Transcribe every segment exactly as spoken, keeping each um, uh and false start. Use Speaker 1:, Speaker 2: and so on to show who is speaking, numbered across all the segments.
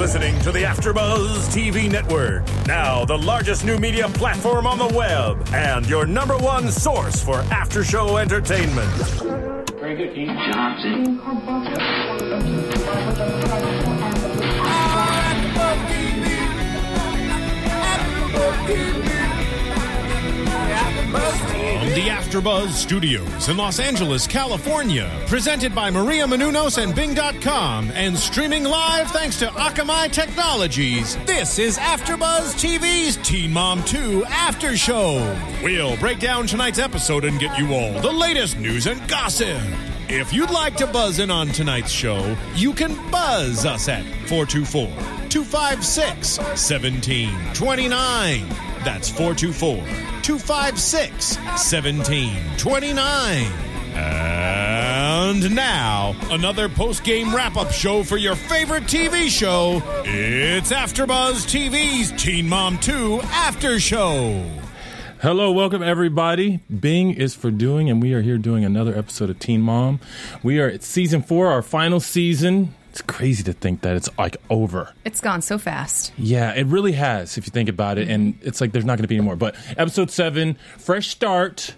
Speaker 1: listening to the AfterBuzz T V network. Now, the largest new media platform on the web and your number one source for after-show entertainment.
Speaker 2: Very good, Dean Johnson.
Speaker 3: From the AfterBuzz Studios in Los Angeles, California, presented by Maria Menounos and Bing dot com, and streaming live thanks to Akamai Technologies, this is AfterBuzz T V's Teen Mom two After Show. We'll break down tonight's episode and get you all the latest news and gossip. If you'd like to buzz in on tonight's show, you can buzz us at four two four, two five six, one seven two nine. That's four two four, two five six, one seven two nine. And now, another post-game wrap-up show for your favorite T V show. It's AfterBuzz T V's Teen Mom two After Show.
Speaker 4: Hello, welcome everybody. Bing is for doing, and we are here doing another episode of Teen Mom. We are at season four, our final season. It's crazy to think that it's like over.
Speaker 5: It's gone so fast.
Speaker 4: Yeah, it really has, if you think about it. And it's like there's not going to be any more. But episode seven, fresh start,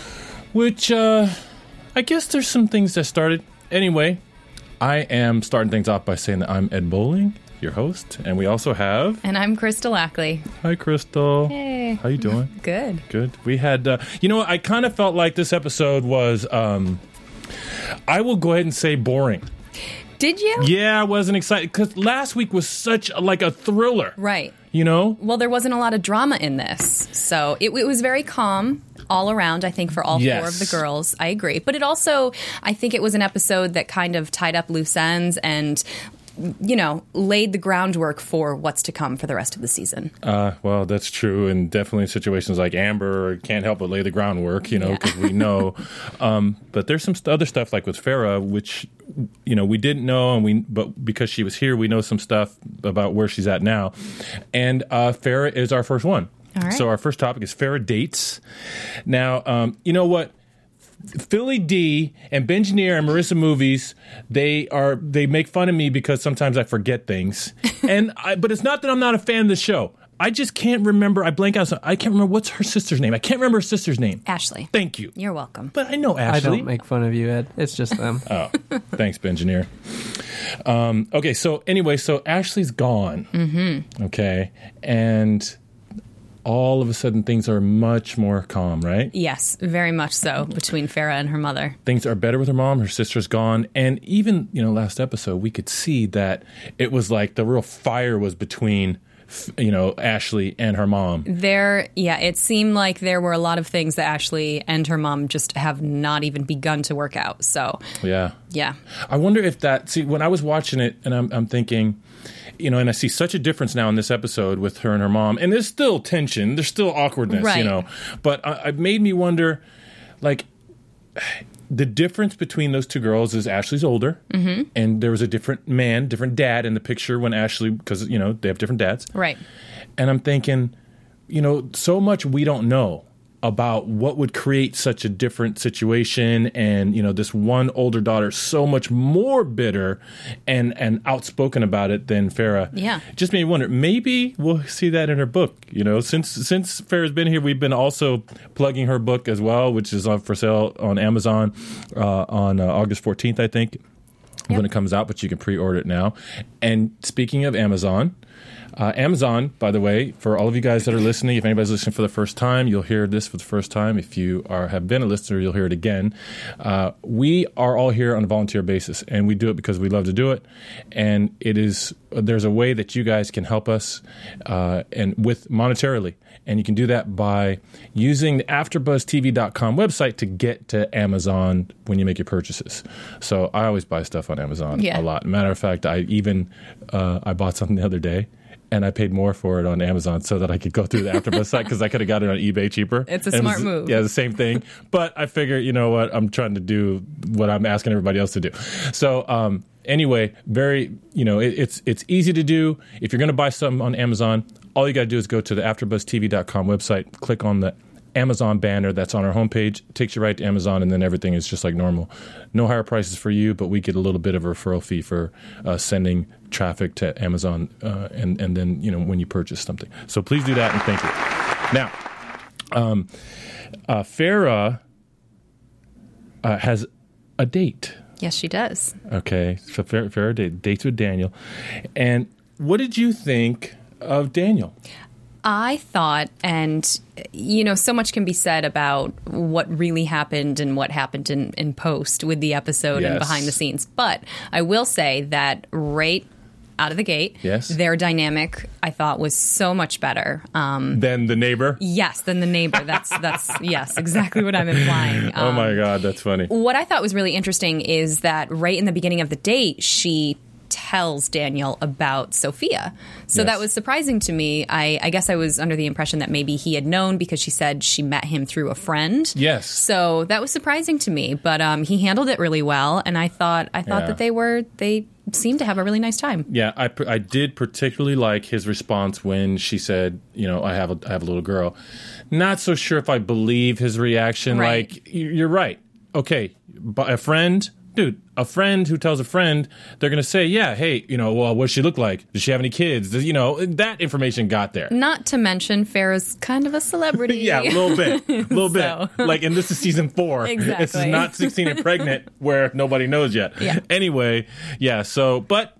Speaker 4: which uh, I guess there's some things that started. Anyway, I am starting things off by saying that I'm Ed Bowling, your host, and we also have...
Speaker 5: And I'm Crystal Ackley.
Speaker 4: Hi, Crystal.
Speaker 5: Hey.
Speaker 4: How you doing?
Speaker 5: Good.
Speaker 4: Good. We had... Uh, you know what? I kind of felt like this episode was... Um, I will go ahead and say boring.
Speaker 5: Did you?
Speaker 4: Yeah, I wasn't excited because last week was such a, like a thriller.
Speaker 5: Right.
Speaker 4: You know?
Speaker 5: Well, there wasn't a lot of drama in this. So it, it was very calm all around, I think, for all
Speaker 4: yes.
Speaker 5: four of the girls. I agree. But it also, I think it was an episode that kind of tied up loose ends and, you know, laid the groundwork for what's to come for the rest of the season.
Speaker 4: Uh, well, that's true. And definitely in situations like Amber, can't help but lay the groundwork, you know, because yeah. we know. Um, but there's some st- other stuff like with Farrah, which, you know, we didn't know. and we But because she was here, we know some stuff about where she's at now. And uh, Farrah is our first one.
Speaker 5: All right.
Speaker 4: So our first topic is Farrah dates. Now, um, you know what? Philly D and Benjineer and Marissa Movies, they are they make fun of me because sometimes I forget things. and I, But it's not that I'm not a fan of the show. I just can't remember. I blank out. I can't remember what's her sister's name. I can't remember her sister's name.
Speaker 5: Ashley.
Speaker 4: Thank you.
Speaker 5: You're welcome.
Speaker 4: But I know Ashley.
Speaker 6: I don't make fun of you, Ed. It's just them.
Speaker 4: Oh, thanks, Benjineer. Um, okay, so anyway, so Ashley's gone.
Speaker 5: Mm-hmm.
Speaker 4: Okay, and all of a sudden things are much more calm, right?
Speaker 5: Yes, very much so, between Farrah and her mother.
Speaker 4: Things are better with her mom. Her sister's gone. And even, you know, last episode, we could see that it was like the real fire was between, you know, Ashley and her mom.
Speaker 5: There, yeah, it seemed like there were a lot of things that Ashley and her mom just have not even begun to work out. So,
Speaker 4: yeah.
Speaker 5: Yeah.
Speaker 4: I wonder if that, see, when I was watching it and I'm, I'm thinking, you know, and I see such a difference now in this episode with her and her mom. And there's still tension. There's still awkwardness,
Speaker 5: right.
Speaker 4: you know. But uh, it made me wonder, like, the difference between those two girls is Ashley's older.
Speaker 5: Mm-hmm.
Speaker 4: And there was a different man, different dad in the picture when Ashley, because, you know, they have different dads.
Speaker 5: Right.
Speaker 4: And I'm thinking, you know, so much we don't know about what would create such a different situation. And, you know, this one older daughter so much more bitter and, and outspoken about it than Farrah.
Speaker 5: Yeah.
Speaker 4: Just made me wonder, maybe we'll see that in her book. You know, since since Farrah's been here, we've been also plugging her book as well, which is on for sale on Amazon uh, on uh, August fourteenth, I think, yep. when it comes out, but you can pre-order it now. And speaking of Amazon, Uh, Amazon, by the way, for all of you guys that are listening, if anybody's listening for the first time, you'll hear this for the first time. If you are have been a listener, you'll hear it again. Uh, we are all here on a volunteer basis, and we do it because we love to do it. And it is there's a way that you guys can help us, uh, and with monetarily, and you can do that by using the after buzz T V dot com website to get to Amazon when you make your purchases. So I always buy stuff on Amazon
Speaker 5: yeah.
Speaker 4: a lot. Matter of fact, I even uh, I bought something the other day. And I paid more for it on Amazon so that I could go through the AfterBuzz site because I could have got it on eBay cheaper.
Speaker 5: It's a
Speaker 4: and
Speaker 5: smart
Speaker 4: it was,
Speaker 5: move.
Speaker 4: Yeah, the same thing. But I figure, you know what, I'm trying to do what I'm asking everybody else to do. So um, anyway, very, you know, it, it's it's easy to do. If you're going to buy something on Amazon, all you got to do is go to the after buzz T V dot com website, click on the Amazon banner that's on our homepage. Takes you right to Amazon, and then everything is just like normal. No higher prices for you, but we get a little bit of a referral fee for uh, sending traffic to Amazon, uh, and and then you know when you purchase something. So please do that, and thank you. Now, um, uh, Farrah uh, has a date.
Speaker 5: Yes, she does.
Speaker 4: Okay, so Farrah, Farrah date, dates with Daniel, and what did you think of Daniel?
Speaker 5: I thought, and, you know, so much can be said about what really happened and what happened in, in post with the episode
Speaker 4: Yes.
Speaker 5: and behind the scenes. But I will say that right out of the gate,
Speaker 4: Yes.
Speaker 5: their dynamic, I thought, was so much better. Um,
Speaker 4: Then the neighbor?
Speaker 5: yes, than the neighbor. That's, that's yes, exactly what I'm implying.
Speaker 4: Oh,
Speaker 5: Um,
Speaker 4: my God, that's funny.
Speaker 5: What I thought was really interesting is that right in the beginning of the date, she tells Daniel about Sophia. So
Speaker 4: Yes.
Speaker 5: that was surprising to me. I, I guess I was under the impression that maybe he had known because she said she met him through a friend.
Speaker 4: Yes.
Speaker 5: So that was surprising to me, but um, he handled it really well, and I thought I thought
Speaker 4: Yeah.
Speaker 5: that they were they seemed to have a really nice time.
Speaker 4: Yeah, I, I did particularly like his response when she said, you know, I have a, I have a little girl. Not so sure if I believe his reaction.
Speaker 5: Right.
Speaker 4: Like, you're right. Okay, but a friend... Dude, a friend who tells a friend, they're going to say, yeah, hey, you know, well, what does she look like? Does she have any kids? Does, you know, that information got there.
Speaker 5: Not to mention Farrah's kind of a celebrity.
Speaker 4: Yeah, a little bit. A little
Speaker 5: So.
Speaker 4: bit. Like, and this is season four.
Speaker 5: Exactly.
Speaker 4: This is not sixteen and pregnant where nobody knows yet.
Speaker 5: Yeah.
Speaker 4: Anyway, yeah, so, but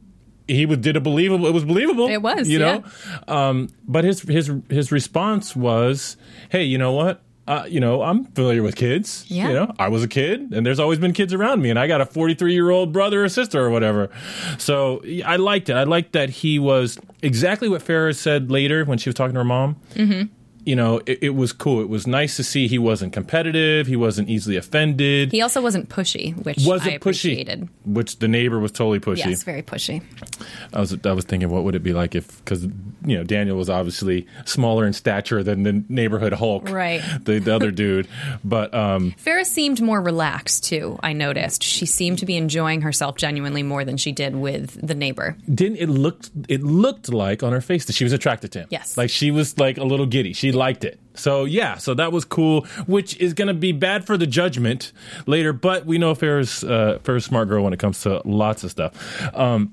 Speaker 4: he was, did a believable, it was believable.
Speaker 5: It was,
Speaker 4: you
Speaker 5: yeah.
Speaker 4: know? Um, but his, his, his response was, hey, you know what? Uh, you know, I'm familiar with kids.
Speaker 5: Yeah.
Speaker 4: You know, I was a kid, and there's always been kids around me, and I got a forty-three-year-old brother or sister or whatever. So I liked it. I liked that he was exactly what Farrah said later when she was talking to her mom. Mm-hmm. You know, it, it was cool. It was nice to see he wasn't competitive. He wasn't easily offended.
Speaker 5: He also wasn't pushy, which
Speaker 4: wasn't
Speaker 5: I
Speaker 4: pushy,
Speaker 5: appreciated.
Speaker 4: which the neighbor was totally pushy.
Speaker 5: Yes, very pushy.
Speaker 4: I was I was thinking, what would it be like if, because you know Daniel was obviously smaller in stature than the neighborhood Hulk,
Speaker 5: Right.
Speaker 4: The, the other dude, but um,
Speaker 5: Farrah seemed more relaxed, too, I noticed. She seemed to be enjoying herself genuinely more than she did with the neighbor.
Speaker 4: didn't it looked it looked like on her face that she was attracted to him?
Speaker 5: Yes.
Speaker 4: Like she was like a little giddy. She liked it. So yeah, so that was cool, which is going to be bad for the judgment later. But we know Farrah's uh, Farrah's a smart girl when it comes to lots of stuff. Um,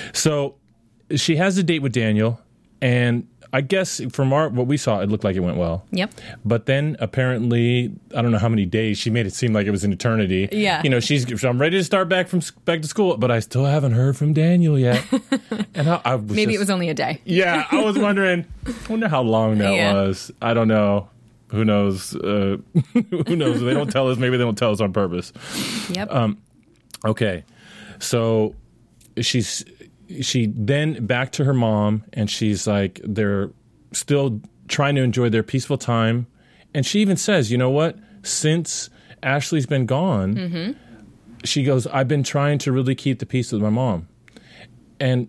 Speaker 4: so she has a date with Daniel, and I guess from our what we saw, it looked like it went well.
Speaker 5: Yep.
Speaker 4: But then apparently, I don't know how many days she made it seem like it was an eternity.
Speaker 5: Yeah.
Speaker 4: You know, she's I'm ready to start back from back to school, but I still haven't heard from Daniel yet. And I, I was
Speaker 5: Maybe
Speaker 4: just-
Speaker 5: it was only a day.
Speaker 4: Yeah, I was wondering. I wonder how long that
Speaker 5: Yeah.
Speaker 4: was. I don't know. Who knows? Uh, who knows? They don't tell us. Maybe they don't tell us on purpose.
Speaker 5: Yep.
Speaker 4: Um, Okay, so she's she then back to her mom, and she's like, they're still trying to enjoy their peaceful time, and she even says, you know what? Since Ashley's been gone,
Speaker 5: Mm-hmm.
Speaker 4: she goes, I've been trying to really keep the peace with my mom. And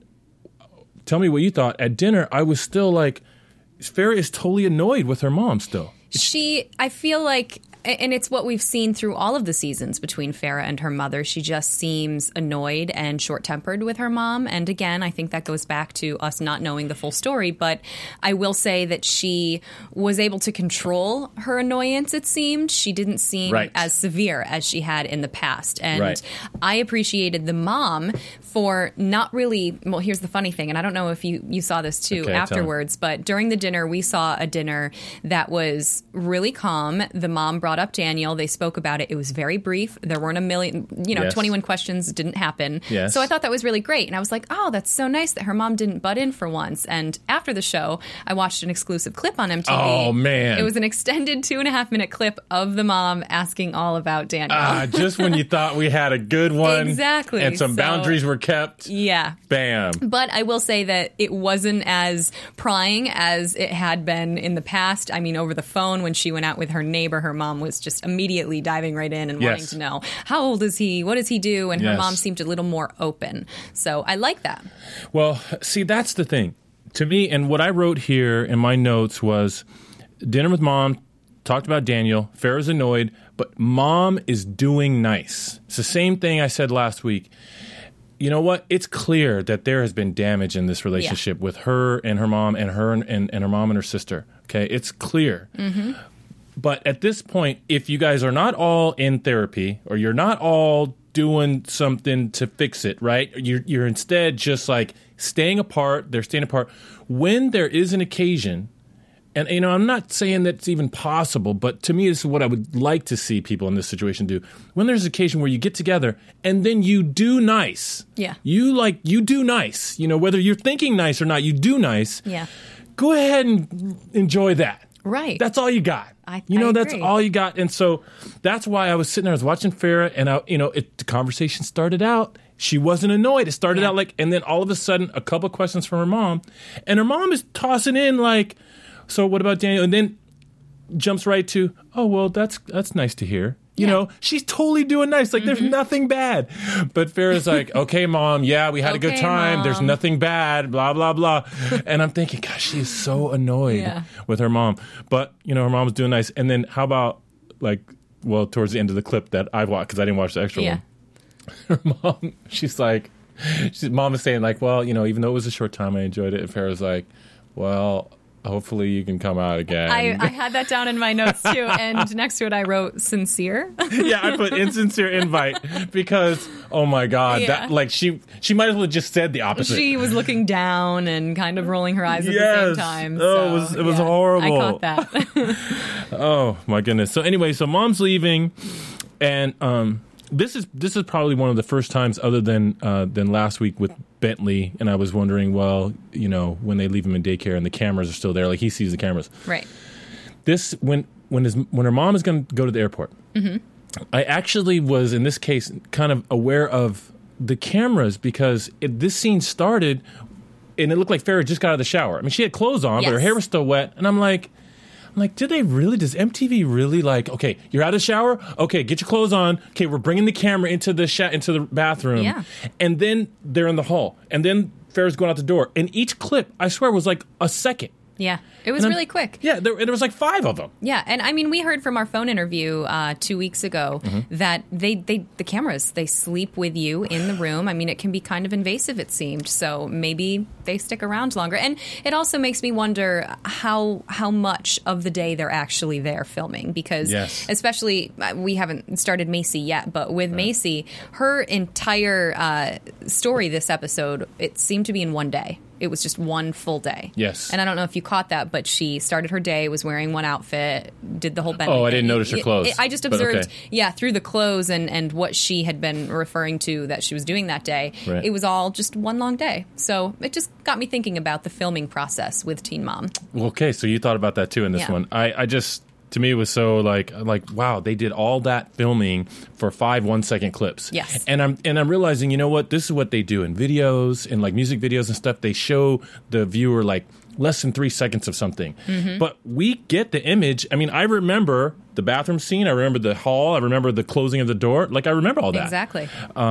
Speaker 4: tell me what you thought. At dinner, I was still like, Farrah is totally annoyed with her mom still.
Speaker 5: She, I feel like, and it's what we've seen through all of the seasons between Farrah and her mother. She just seems annoyed and short-tempered with her mom. And again, I think that goes back to us not knowing the full story. But I will say that she was able to control her annoyance, it seemed. She didn't seem
Speaker 4: Right.
Speaker 5: as severe as she had in the past. And
Speaker 4: Right.
Speaker 5: I appreciated the mom for not really, well, here's the funny thing, and I don't know if you, you saw this too
Speaker 4: Okay, tell me.
Speaker 5: afterwards, but during the dinner, we saw a dinner that was really calm. The mom brought up Daniel. They spoke about it. It was very brief. There weren't a million, you know,
Speaker 4: Yes.
Speaker 5: twenty-one questions didn't happen.
Speaker 4: Yes.
Speaker 5: So I thought that was really great. And I was like, oh, that's so nice that her mom didn't butt in for once. And after the show, I watched an exclusive clip on M T V.
Speaker 4: Oh, man.
Speaker 5: It was an extended two and a half minute clip of the mom asking all about Daniel.
Speaker 4: Ah, just when you thought we had a good one.
Speaker 5: Exactly.
Speaker 4: And some
Speaker 5: So-
Speaker 4: boundaries were kept.
Speaker 5: Yeah.
Speaker 4: Bam.
Speaker 5: But I will say that it wasn't as prying as it had been in the past. I mean, over the phone when she went out with her neighbor, her mom was just immediately diving right in and
Speaker 4: Yes.
Speaker 5: wanting to know, how old is he? What does he do? And her
Speaker 4: Yes.
Speaker 5: mom seemed a little more open. So I like that.
Speaker 4: Well, see, that's the thing. To me, and what I wrote here in my notes was dinner with mom, talked about Daniel, Farrah's annoyed, but mom is doing nice. It's the same thing I said last week. You know what? It's clear that there has been damage in this relationship with her and her mom and her and, and, and her mom and her sister. Okay? It's clear. but at this point, if you guys are not all in therapy or you're not all doing something to fix it, right? You're, you're instead just like staying apart. They're staying apart. When there is an occasion, and, you know, I'm not saying that's even possible, but to me, this is what I would like to see people in this situation do. When there's an occasion where you get together and then you do nice.
Speaker 5: Yeah.
Speaker 4: You like, you do nice. You know, whether you're thinking nice or not, you do nice.
Speaker 5: Yeah.
Speaker 4: Go ahead and enjoy that.
Speaker 5: Right.
Speaker 4: That's all you got.
Speaker 5: I,
Speaker 4: you know,
Speaker 5: I
Speaker 4: that's
Speaker 5: agree.
Speaker 4: all you got. And so that's why I was sitting there, I was watching Farrah, and I, you know, it, the conversation started out. She wasn't annoyed. It started
Speaker 5: Yeah.
Speaker 4: out like, and then all of a sudden, a couple of questions from her mom, and her mom is tossing in like, "So what about Daniel?" And then jumps right to, "Oh well, that's that's nice to hear." You
Speaker 5: Yeah.
Speaker 4: know, she's totally doing nice. Like, there's nothing bad. But Farrah's like, "Okay, Mom, yeah, we had a good
Speaker 5: Okay,
Speaker 4: time. There's
Speaker 5: Mom."
Speaker 4: nothing bad, blah, blah, blah." And I'm thinking, gosh, she is so annoyed
Speaker 5: Yeah.
Speaker 4: with her mom. But, you know, her mom's doing nice. And then how about, like, well, towards the end of the clip that I've watched, because I didn't watch the extra
Speaker 5: Yeah.
Speaker 4: one. Her mom, she's like, she's, mom is saying, like, well, you know, even though it was a short time, I enjoyed it. And Farrah's like, well, hopefully you can come out again.
Speaker 5: I, I had that down in my notes too, and next to it I wrote sincere.
Speaker 4: Yeah, I put insincere invite because, oh my God,
Speaker 5: Yeah.
Speaker 4: that like she she might as well have just said the opposite.
Speaker 5: She was looking down and kind of rolling her eyes at the
Speaker 4: Yes.
Speaker 5: same time.
Speaker 4: Oh,
Speaker 5: so,
Speaker 4: it was- it was
Speaker 5: yeah,
Speaker 4: horrible.
Speaker 5: I caught that.
Speaker 4: Oh my goodness. So anyway, so mom's leaving, and um, this is this is probably one of the first times, other than uh, than last week with Bentley, and I was wondering, well, you know, when they leave him in daycare and the cameras are still there, like he sees the cameras.
Speaker 5: Right.
Speaker 4: This when when his when her mom is going to go to the airport. Mm-hmm. I actually was in this case kind of aware of the cameras because it, this scene started and it looked like Farrah just got out of the shower. I mean, she had clothes on, but her
Speaker 5: Yes.
Speaker 4: hair was still wet, and I'm like. I'm like, did they really? Does M T V really like? Okay, you're out of the shower. Okay, get your clothes on. Okay, we're bringing the camera into the sh- into the bathroom.
Speaker 5: Yeah.
Speaker 4: And then they're in the hall, and then Farrah's going out the door. And each clip, I swear, was like a second.
Speaker 5: Yeah. It was
Speaker 4: And I'm-
Speaker 5: really quick.
Speaker 4: Yeah, there, there was like five of them.
Speaker 5: Yeah, and I mean, we heard from our phone interview uh, two weeks ago
Speaker 4: Mm-hmm.
Speaker 5: that they, they the cameras they sleep with you in the room. I mean, it can be kind of invasive. It seemed so maybe they stick around longer, and it also makes me wonder how how much of the day they're actually there filming because
Speaker 4: Yes.
Speaker 5: especially uh, we haven't started Macy yet, but with Macy, her entire uh, story this episode it seemed to be in one day. It was just one full day.
Speaker 4: Yes.
Speaker 5: And I don't know if you caught that, but she started her day, was wearing one outfit, did the whole bending.
Speaker 4: Oh, I didn't
Speaker 5: thing.
Speaker 4: notice her
Speaker 5: It-
Speaker 4: clothes,
Speaker 5: it- I just
Speaker 4: but
Speaker 5: observed,
Speaker 4: okay.
Speaker 5: yeah, through the clothes and, and what she had been referring to that she was doing that day.
Speaker 4: Right.
Speaker 5: It was all just one long day. So it just got me thinking about the filming process with Teen Mom.
Speaker 4: Well, okay, so you thought about that too in this
Speaker 5: Yeah.
Speaker 4: one. I, I just, to me, it was so like, like, wow, they did all that filming for five one-second clips.
Speaker 5: Yes.
Speaker 4: And I'm and I'm realizing, you know what? This is what they do in videos and like music videos and stuff. They show the viewer like less than three seconds of something.
Speaker 5: Mm-hmm.
Speaker 4: But we get the image. I mean, I remember the bathroom scene. I remember the hall. I remember the closing of the door. Like, I remember all that.
Speaker 5: Exactly.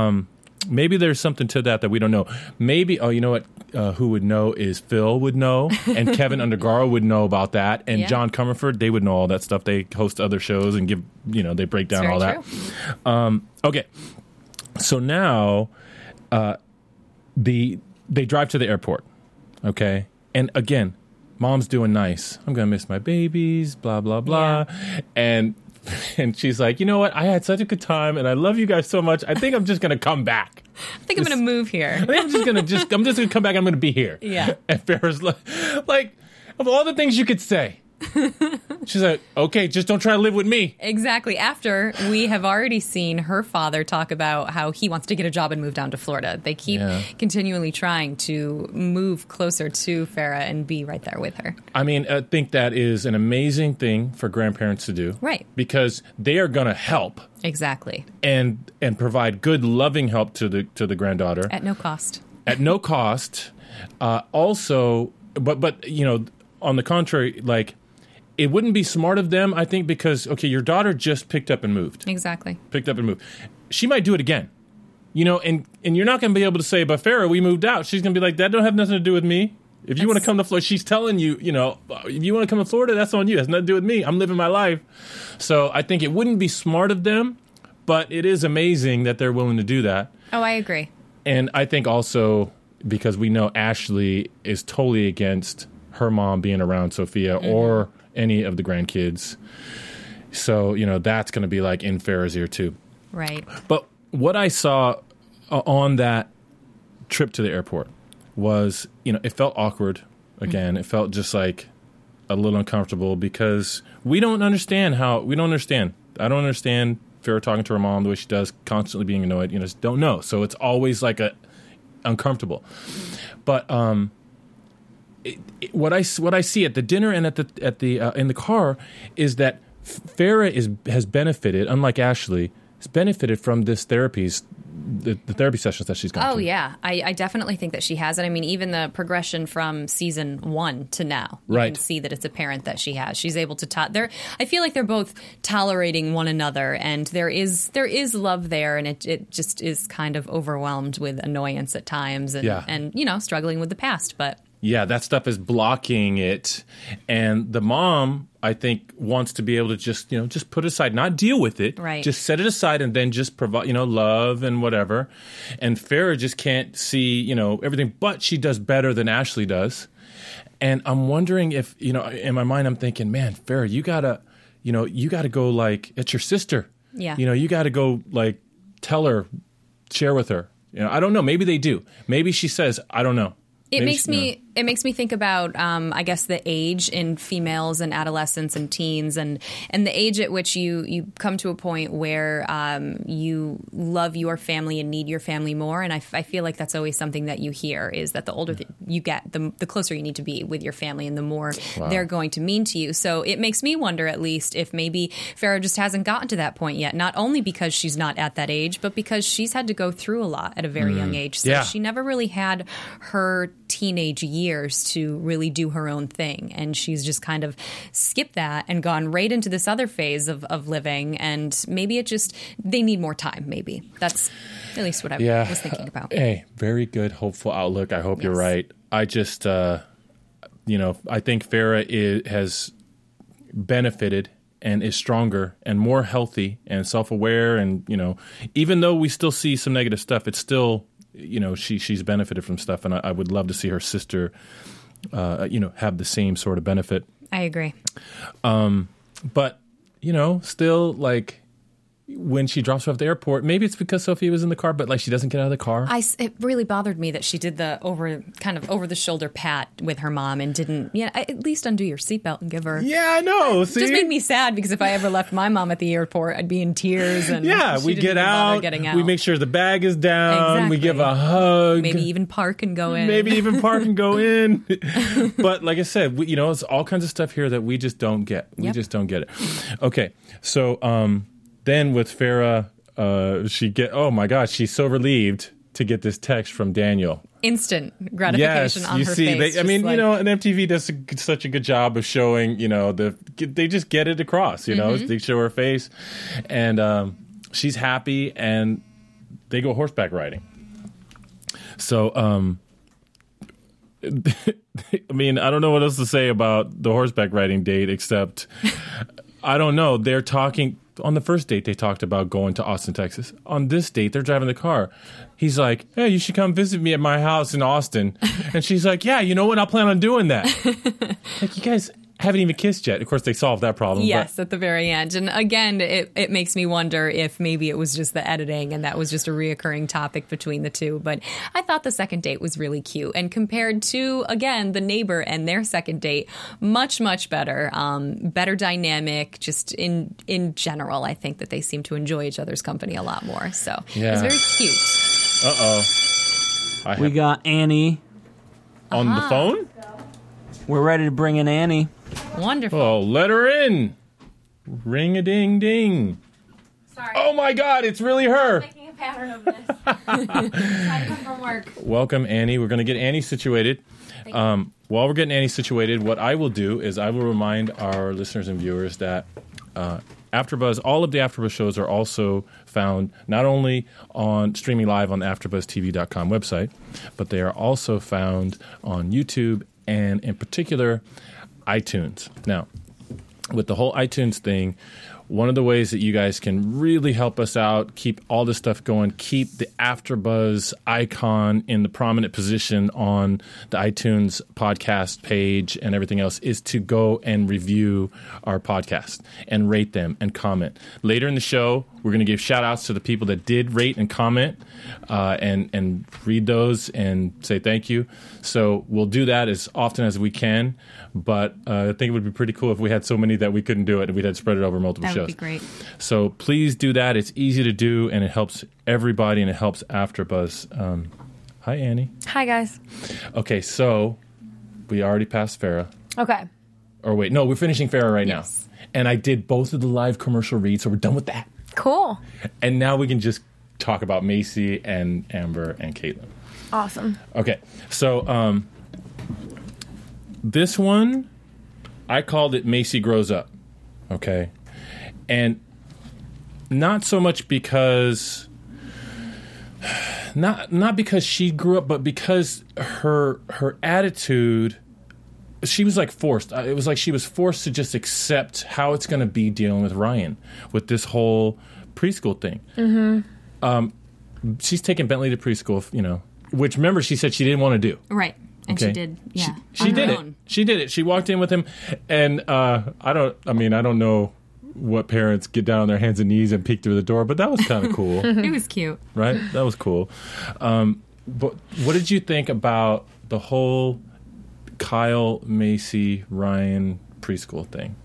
Speaker 4: Maybe there's something to that that we don't know. Maybe, oh, you know what? Uh, who would know is Phil would know, and Kevin Undergaro would know about that, and
Speaker 5: Yeah.
Speaker 4: John Comerford, they would know all that stuff. They host other shows and give, you know, they break down
Speaker 5: Very
Speaker 4: all
Speaker 5: true.
Speaker 4: that. Um, okay, so now, uh, the they drive to the airport. Okay, and again, mom's doing nice. I'm gonna miss my babies. Blah blah blah, and. And she's like, you know what? I had such a good time, and I love you guys so much. I think I'm just gonna come back.
Speaker 5: I think I'm going to move here.
Speaker 4: I think I'm just gonna just I'm just gonna come back. I'm gonna be here.
Speaker 5: Yeah.
Speaker 4: And Farrah's like, like of all the things you could say, she's like, okay, just don't try to live with me.
Speaker 5: Exactly. After we have already seen her father talk about how he wants to get a job and move down to Florida. They keep
Speaker 4: Yeah.
Speaker 5: continually trying to move closer to Farrah and be right there with her.
Speaker 4: I mean, I think that is an amazing thing for grandparents to do,
Speaker 5: Right.
Speaker 4: Because they are gonna help
Speaker 5: Exactly.
Speaker 4: and and provide good, loving help to the to the granddaughter
Speaker 5: At no cost.
Speaker 4: at no cost. Uh, also, but but you know, on the contrary, like. It wouldn't be smart of them, I think, because, okay, your daughter just picked up and moved.
Speaker 5: Exactly.
Speaker 4: Picked up and moved. She might do it again. You know, and, and you're not going to be able to say, but Farrah, we moved out. She's going to be like, that don't have nothing to do with me. If you want to come to Florida, she's telling you, you know, if you want to come to Florida, that's on you. It has nothing to do with me. I'm living my life. So I think it wouldn't be smart of them, but it is amazing that they're willing to do that.
Speaker 5: Oh, I agree.
Speaker 4: And I think also because we know Ashley is totally against her mom being around Sophia
Speaker 5: Mm-hmm.
Speaker 4: or any of the grandkids. So, you know, that's going to be like in Farrah's ear too.
Speaker 5: Right.
Speaker 4: But what I saw uh, on that trip to the airport was, you know, it felt awkward. Again, mm-hmm. It felt just like a little uncomfortable because we don't understand how, we don't understand. I don't understand Farrah talking to her mom the way she does, constantly being annoyed. You know, just don't know. So it's always like a uncomfortable. But um, it, it, what I what I see at the dinner and at the at the uh, in the car is that Farrah is has benefited, unlike Ashley, has benefited from this therapies. The, the therapy sessions that she's gone
Speaker 5: Oh,
Speaker 4: through.
Speaker 5: yeah. I, I definitely think that she has it. I mean, even the progression from season one to now, you
Speaker 4: right.
Speaker 5: can see that it's apparent that she has. She's able to to- they're I feel like they're both tolerating one another, and there is there is love there, and it, it just is kind of overwhelmed with annoyance at times and,
Speaker 4: Yeah.
Speaker 5: and, you know, struggling with the past. But
Speaker 4: Yeah, that stuff is blocking it. And the mom, I think, wants to be able to just, you know, just put it aside, not deal with it.
Speaker 5: Right.
Speaker 4: Just set it aside and then just provide, you know, love and whatever. And Farrah just can't see, you know, everything, but she does better than Ashley does. And I'm wondering if, you know, in my mind, I'm thinking, man, Farrah, you gotta, you know, you gotta go like, it's your sister.
Speaker 5: Yeah.
Speaker 4: You know, you gotta go like, tell her, share with her. You know, I don't know. Maybe they do. Maybe she says, I don't know.
Speaker 5: It
Speaker 4: Maybe
Speaker 5: makes
Speaker 4: she-
Speaker 5: me
Speaker 4: no.
Speaker 5: it makes me think about um, I guess the age in females and adolescents and teens and and the age at which you you come to a point where um, you love your family and need your family more. And I, f- I feel like that's always something that you hear is that the older th- you get, the, the closer you need to be with your family and the more
Speaker 4: Wow.
Speaker 5: they're going to mean to you. So it makes me wonder at least if maybe Farrah just hasn't gotten to that point yet, not only because she's not at that age, but because she's had to go through a lot at a very young age. So
Speaker 4: Yeah.
Speaker 5: she never really had her teenage years to really do her own thing, and she's just kind of skipped that and gone right into this other phase of, of living, and maybe it just they need more time. Maybe that's at least what I
Speaker 4: Yeah.
Speaker 5: was thinking about.
Speaker 4: Hey, very good, hopeful outlook. I hope you're
Speaker 5: Yes.
Speaker 4: right. I just, uh, you know, I think Farrah is, has benefited and is stronger and more healthy and self-aware. And, you know, even though we still see some negative stuff, it's still, you know, she she's benefited from stuff. And I, I would love to see her sister, uh, you know, have the same sort of benefit.
Speaker 5: I agree.
Speaker 4: But, you know, still like when she drops her off at the airport, maybe it's because Sophia was in the car, but like she doesn't get out of the car.
Speaker 5: I, it really bothered me that she did the over kind of over the shoulder pat with her mom and didn't, yeah, at least undo your seatbelt and give her.
Speaker 4: Yeah, I know. See?
Speaker 5: It just made me sad because if I ever left my mom at the airport, I'd be in tears. And
Speaker 4: Yeah,
Speaker 5: she
Speaker 4: we
Speaker 5: didn't
Speaker 4: get
Speaker 5: even bother
Speaker 4: out,
Speaker 5: getting out.
Speaker 4: we make sure the bag is down, we
Speaker 5: Exactly.
Speaker 4: give a hug.
Speaker 5: maybe even park and go in.
Speaker 4: Maybe even park and go in. But like I said, we, you know, it's all kinds of stuff here that we just don't get. We
Speaker 5: Yep.
Speaker 4: just don't get it. Okay, so um, then with Farrah, uh, she get, oh my gosh, she's so relieved to get this text from Daniel.
Speaker 5: Instant gratification
Speaker 4: Yes,
Speaker 5: on
Speaker 4: you
Speaker 5: her
Speaker 4: see,
Speaker 5: face.
Speaker 4: they, I
Speaker 5: just
Speaker 4: mean,
Speaker 5: like-
Speaker 4: you know, and M T V does a, such a good job of showing, you know, the they just get it across, you know,
Speaker 5: Mm-hmm.
Speaker 4: they show her face, and um, she's happy, and they go horseback riding. So, um, I mean, I don't know what else to say about the horseback riding date, except I don't know. They're talking. On the first date, they talked about going to Austin, Texas. On this date, they're driving the car. He's like, hey, you should come visit me at my house in Austin. And she's like, yeah, you know what? I'll plan on doing that. Like, you guys haven't even kissed yet. Of course, they solved that problem.
Speaker 5: Yes, at the very end. And again, it, it makes me wonder if maybe it was just the editing and that was just a reoccurring topic between the two. But I thought the second date was really cute. And compared to, again, The Neighbor and their second date, much, much better. Um, better dynamic, just in in general. I think that they seem to enjoy each other's company a lot more. So
Speaker 4: Yeah.
Speaker 5: it was very cute.
Speaker 4: But, uh-oh. I
Speaker 6: We
Speaker 4: have,
Speaker 6: got Annie.
Speaker 4: on the phone?
Speaker 6: We're ready to bring in Annie.
Speaker 5: Wonderful.
Speaker 4: Oh, let her in. Ring-a-ding-ding.
Speaker 7: Sorry.
Speaker 4: Oh, my God, it's really her.
Speaker 7: Making a pattern of this. Trying to come from work.
Speaker 4: Welcome, Annie. We're going to get Annie situated. Um, while we're getting Annie situated, what I will do is I will remind our listeners and viewers that uh, AfterBuzz, all of the AfterBuzz shows are also found not only on streaming live on the after buzz t v dot com website, but they are also found on YouTube and, in particular, iTunes. Now, with the whole iTunes thing, one of the ways that you guys can really help us out, keep all this stuff going, keep the AfterBuzz icon in the prominent position on the iTunes podcast page and everything else, is to go and review our podcast and rate them and comment. Later in the show, we're going to give shout-outs to the people that did rate and comment uh, and, and read those and say thank you. So we'll do that as often as we can, but uh, I think it would be pretty cool if we had so many that we couldn't do it and we'd had to spread it over multiple
Speaker 5: That
Speaker 4: shows.
Speaker 5: would be great.
Speaker 4: So please do that. It's easy to do, and it helps everybody, and it helps AfterBuzz. Um, hi, Annie.
Speaker 7: Hi, guys.
Speaker 4: Okay, so we already passed Farrah.
Speaker 7: Okay.
Speaker 4: Or wait, no, we're finishing Farrah right
Speaker 5: Yes.
Speaker 4: now. And I did both of the live commercial reads, so we're done with that.
Speaker 7: Cool.
Speaker 4: And now we can just talk about Macy and Amber and Caitlin.
Speaker 7: Awesome.
Speaker 4: Okay, so um, this one, I called it Macy Grows Up. Okay, and not so much because not not because she grew up, but because her her attitude. She was like forced. It was like she was forced to just accept how it's going to be dealing with Ryan with this whole preschool thing. Mm-hmm. Um, she's taking Bentley to preschool, you know, which remember she said she didn't want to do.
Speaker 5: Right. And
Speaker 4: Okay.
Speaker 5: she did, yeah.
Speaker 4: She, she
Speaker 5: on her
Speaker 4: did it.
Speaker 5: own.
Speaker 4: She did it. She walked in with him, and uh, I don't. I mean, I don't know what parents get down on their hands and knees and peek through the door, but that was kind of cool,
Speaker 5: It was cute.
Speaker 4: right? That was cool. Um, but what did you think about the whole Kyle, Macy, Ryan preschool thing?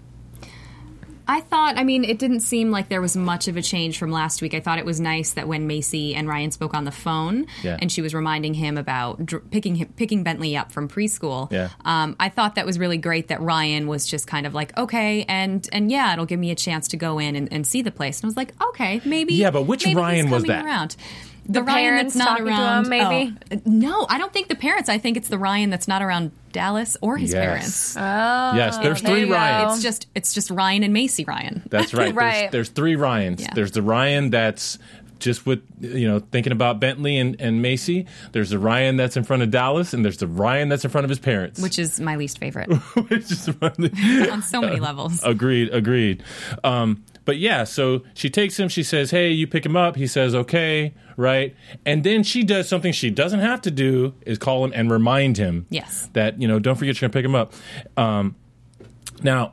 Speaker 5: I thought, I mean, it didn't seem like there was much of a change from last week. I thought it was nice that when Macy and Ryan spoke on the phone,
Speaker 4: Yeah.
Speaker 5: and she was reminding him about dr- picking him, picking Bentley up from preschool.
Speaker 4: Yeah.
Speaker 5: Um, I thought that was really great that Ryan was just kind of like, okay, and and yeah, it'll give me a chance to go in and, and see the place. And I was like, okay, maybe.
Speaker 4: Yeah, but which
Speaker 5: maybe
Speaker 4: Ryan
Speaker 5: he's
Speaker 4: was
Speaker 5: coming
Speaker 4: that?
Speaker 5: Around. The,
Speaker 7: The
Speaker 5: Ryan
Speaker 7: parents
Speaker 5: that's not
Speaker 7: talking to him,
Speaker 5: around.
Speaker 7: maybe?
Speaker 5: oh, no, I don't think the parents. I think it's the Ryan that's not around Dallas or his
Speaker 4: Yes.
Speaker 5: parents.
Speaker 7: Oh.
Speaker 4: Yes, there's
Speaker 7: there
Speaker 4: three
Speaker 7: you go.
Speaker 4: Ryans.
Speaker 5: It's just it's just Ryan and Macy Ryan.
Speaker 4: That's right.
Speaker 7: Right.
Speaker 4: There's, there's three Ryans.
Speaker 5: Yeah.
Speaker 4: There's the Ryan that's just with, you know, thinking about Bentley and, and Macy. There's the Ryan that's in front of Dallas, and there's the Ryan that's in front of his parents.
Speaker 5: Which is my least favorite
Speaker 4: Which is really-
Speaker 5: on so many levels.
Speaker 4: Agreed, agreed. Um, but yeah, so she takes him, she says, hey, you pick him up. He says, okay, right? And then she does something she doesn't have to do, is call him and remind him
Speaker 5: Yes.
Speaker 4: that, you know, don't forget you're going to pick him up. Um, now,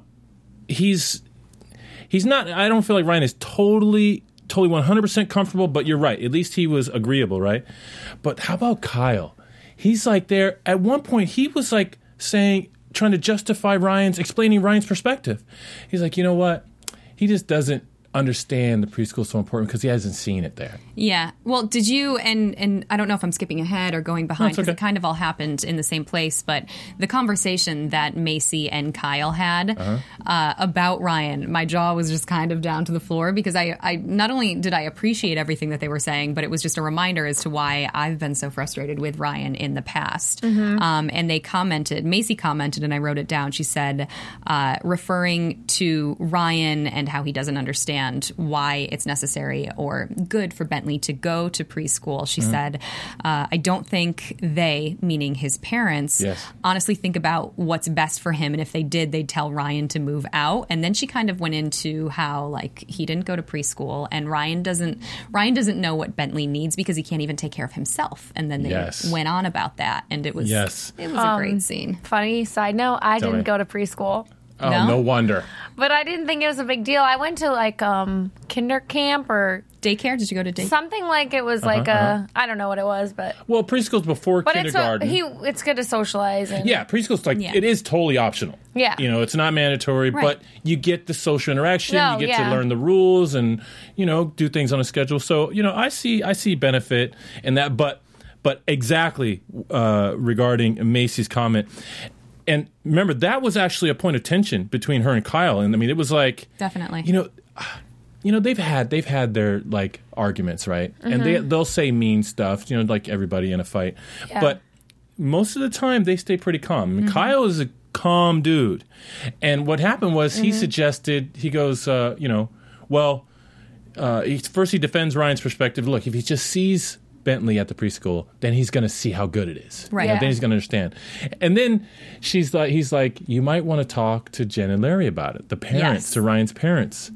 Speaker 4: he's he's not, I don't feel like Ryan is totally, totally one hundred percent comfortable, but you're right. At least he was agreeable, right? But how about Kyle? He's like there, at one point, he was like saying, trying to justify Ryan's, explaining Ryan's perspective. He's like, you know what? He just doesn't understand the preschool is so important because he hasn't seen it there.
Speaker 5: Yeah. Well, did you, and and I don't know if I'm skipping ahead or going behind
Speaker 4: it's
Speaker 5: because
Speaker 4: okay.
Speaker 5: it kind of all happened in the same place, but the conversation that Macy and Kyle had
Speaker 4: Uh-huh.
Speaker 5: uh, about Ryan, my jaw was just kind of down to the floor because I, I not only did I appreciate everything that they were saying, but it was just a reminder as to why I've been so frustrated with Ryan in the past. Um, and they commented, Macy commented, and I wrote it down. She said, uh, referring to Ryan and how he doesn't understand why it's necessary or good for Bentley to go to preschool. She said, uh, I don't think they, meaning his parents,
Speaker 4: Yes.
Speaker 5: honestly think about what's best for him. And if they did, they'd tell Ryan to move out. And then she kind of went into how, like, he didn't go to preschool and Ryan doesn't, Ryan doesn't know what Bentley needs because he can't even take care of himself. And then they
Speaker 4: Yes.
Speaker 5: went on about that. And it was,
Speaker 4: Yes.
Speaker 5: it was a great scene.
Speaker 7: Funny side note, I
Speaker 4: Tell
Speaker 7: didn't
Speaker 4: me.
Speaker 7: go to preschool.
Speaker 4: Oh,
Speaker 5: No?
Speaker 4: no wonder.
Speaker 7: But I didn't think it was a big deal. I went to like um kinder camp or
Speaker 5: Daycare? Did you go to daycare?
Speaker 7: something like it was like a I don't know what it was, but
Speaker 4: Well, preschool's before
Speaker 7: but it's a,
Speaker 4: kindergarten.
Speaker 7: he it's good to socialize and
Speaker 4: Yeah, preschool's like,
Speaker 5: Yeah.
Speaker 4: it is totally optional.
Speaker 7: Yeah.
Speaker 4: You know, it's not mandatory,
Speaker 5: Right.
Speaker 4: but you get the social interaction,
Speaker 7: No,
Speaker 4: you get
Speaker 7: yeah.
Speaker 4: to learn the rules and, you know, do things on a schedule. So, you know, I see I see benefit in that, but but exactly uh, regarding Macy's comment. And remember, that was actually a point of tension between her and Kyle. And I mean, it was like,
Speaker 5: Definitely.
Speaker 4: you know, you know, they've had they've had their like arguments, right? And they they'll say mean stuff, you know, like everybody in a fight.
Speaker 7: Yeah.
Speaker 4: But most of the time, they stay pretty calm. I mean, Kyle is a calm dude, and what happened was he suggested he goes, uh, you know, well, uh, he, first he defends Ryan's perspective. Look, if he just sees Bentley at the preschool, then he's going to see how good it is.
Speaker 5: Right.
Speaker 4: You know,
Speaker 7: Yeah.
Speaker 4: then he's going to understand. And then she's like, he's like, you might want to talk to Jen and Larry about it, the parents,
Speaker 5: Yes.
Speaker 4: to Ryan's parents.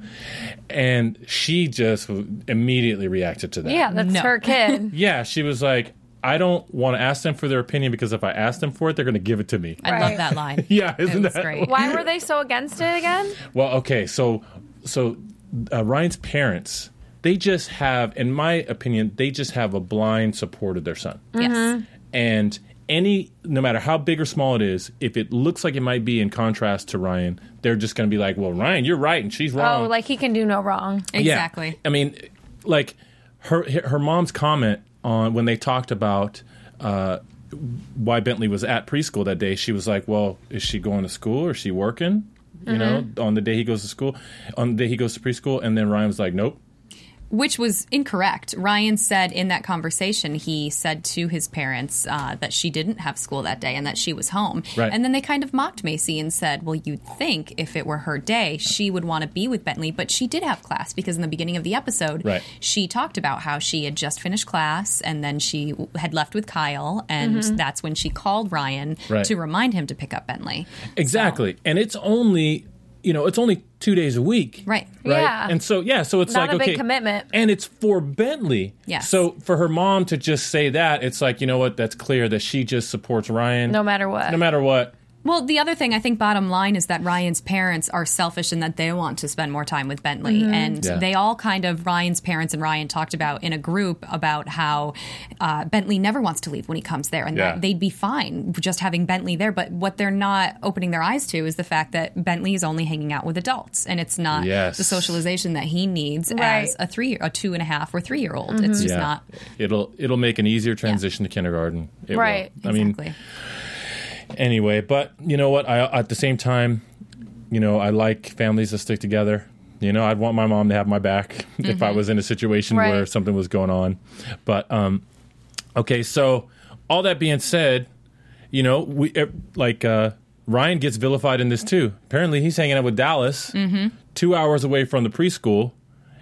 Speaker 4: And she just immediately reacted to that.
Speaker 7: Yeah, that's
Speaker 5: No.
Speaker 7: her kid.
Speaker 4: Yeah, she was like, I don't want to ask them for their opinion because if I ask them for it, they're going to give it to me.
Speaker 5: I
Speaker 7: Right.
Speaker 5: love that line.
Speaker 4: Yeah, isn't
Speaker 5: It was
Speaker 4: that
Speaker 5: great.
Speaker 7: Why were they so against it again?
Speaker 4: Well, okay, so so uh, Ryan's parents, they just have, in my opinion, they just have a blind support of their son.
Speaker 5: Yes.
Speaker 4: And any, no matter how big or small it is, if it looks like it might be in contrast to Ryan, they're just going to be like, well, Ryan, you're right and she's wrong.
Speaker 7: Oh, like he can do no wrong.
Speaker 4: Yeah.
Speaker 5: Exactly.
Speaker 4: I mean, like her her mom's comment on when they talked about uh, why Bentley was at preschool that day, she was like, well, is she going to school or is she working? You know, on the day he goes to school, on the day he goes to preschool. And then Ryan was like, nope.
Speaker 5: Which was incorrect. Ryan said in that conversation, he said to his parents uh, that she didn't have school that day and that she was home.
Speaker 4: Right.
Speaker 5: And then they kind of mocked Macy and said, well, you'd think if it were her day, she would want to be with Bentley. But she did have class because in the beginning of the episode,
Speaker 4: Right.
Speaker 5: she talked about how she had just finished class and then she w- had left with Kyle. And that's when she called Ryan
Speaker 4: Right.
Speaker 5: to remind him to pick up Bentley.
Speaker 4: Exactly. And it's only, you know, it's only two days a week.
Speaker 5: Right.
Speaker 4: Right.
Speaker 7: Yeah.
Speaker 4: And so, yeah, so it's
Speaker 7: Not
Speaker 4: like,
Speaker 7: a big
Speaker 4: okay.
Speaker 7: commitment.
Speaker 4: And it's for Bentley.
Speaker 5: Yes.
Speaker 4: So for her mom to just say that, it's like, you know what, that's clear that she just supports Ryan.
Speaker 7: No matter what.
Speaker 4: No matter what.
Speaker 5: Well, the other thing, I think bottom line is that Ryan's parents are selfish in that they want to spend more time with Bentley. And
Speaker 4: Yeah.
Speaker 5: they all kind of, Ryan's parents and Ryan talked about in a group about how uh, Bentley never wants to leave when he comes there and
Speaker 4: Yeah.
Speaker 5: that they'd be fine just having Bentley there. But what they're not opening their eyes to is the fact that Bentley is only hanging out with adults and it's not
Speaker 4: Yes.
Speaker 5: the socialization that he needs
Speaker 7: Right.
Speaker 5: as a three, a two and a half or three year old. It's just
Speaker 4: Yeah.
Speaker 5: not.
Speaker 4: It'll it'll make an easier transition to kindergarten. It will.
Speaker 7: Right.
Speaker 4: I mean,
Speaker 5: Exactly.
Speaker 4: anyway, but you know what? I at the same time, you know, I like families that stick together. You know, I'd want my mom to have my back if I was in a situation
Speaker 7: Right.
Speaker 4: where something was going on. But um, okay, so all that being said, you know, we eh, like uh, Ryan gets vilified in this too. Apparently, he's hanging out with Dallas, two hours away from the preschool,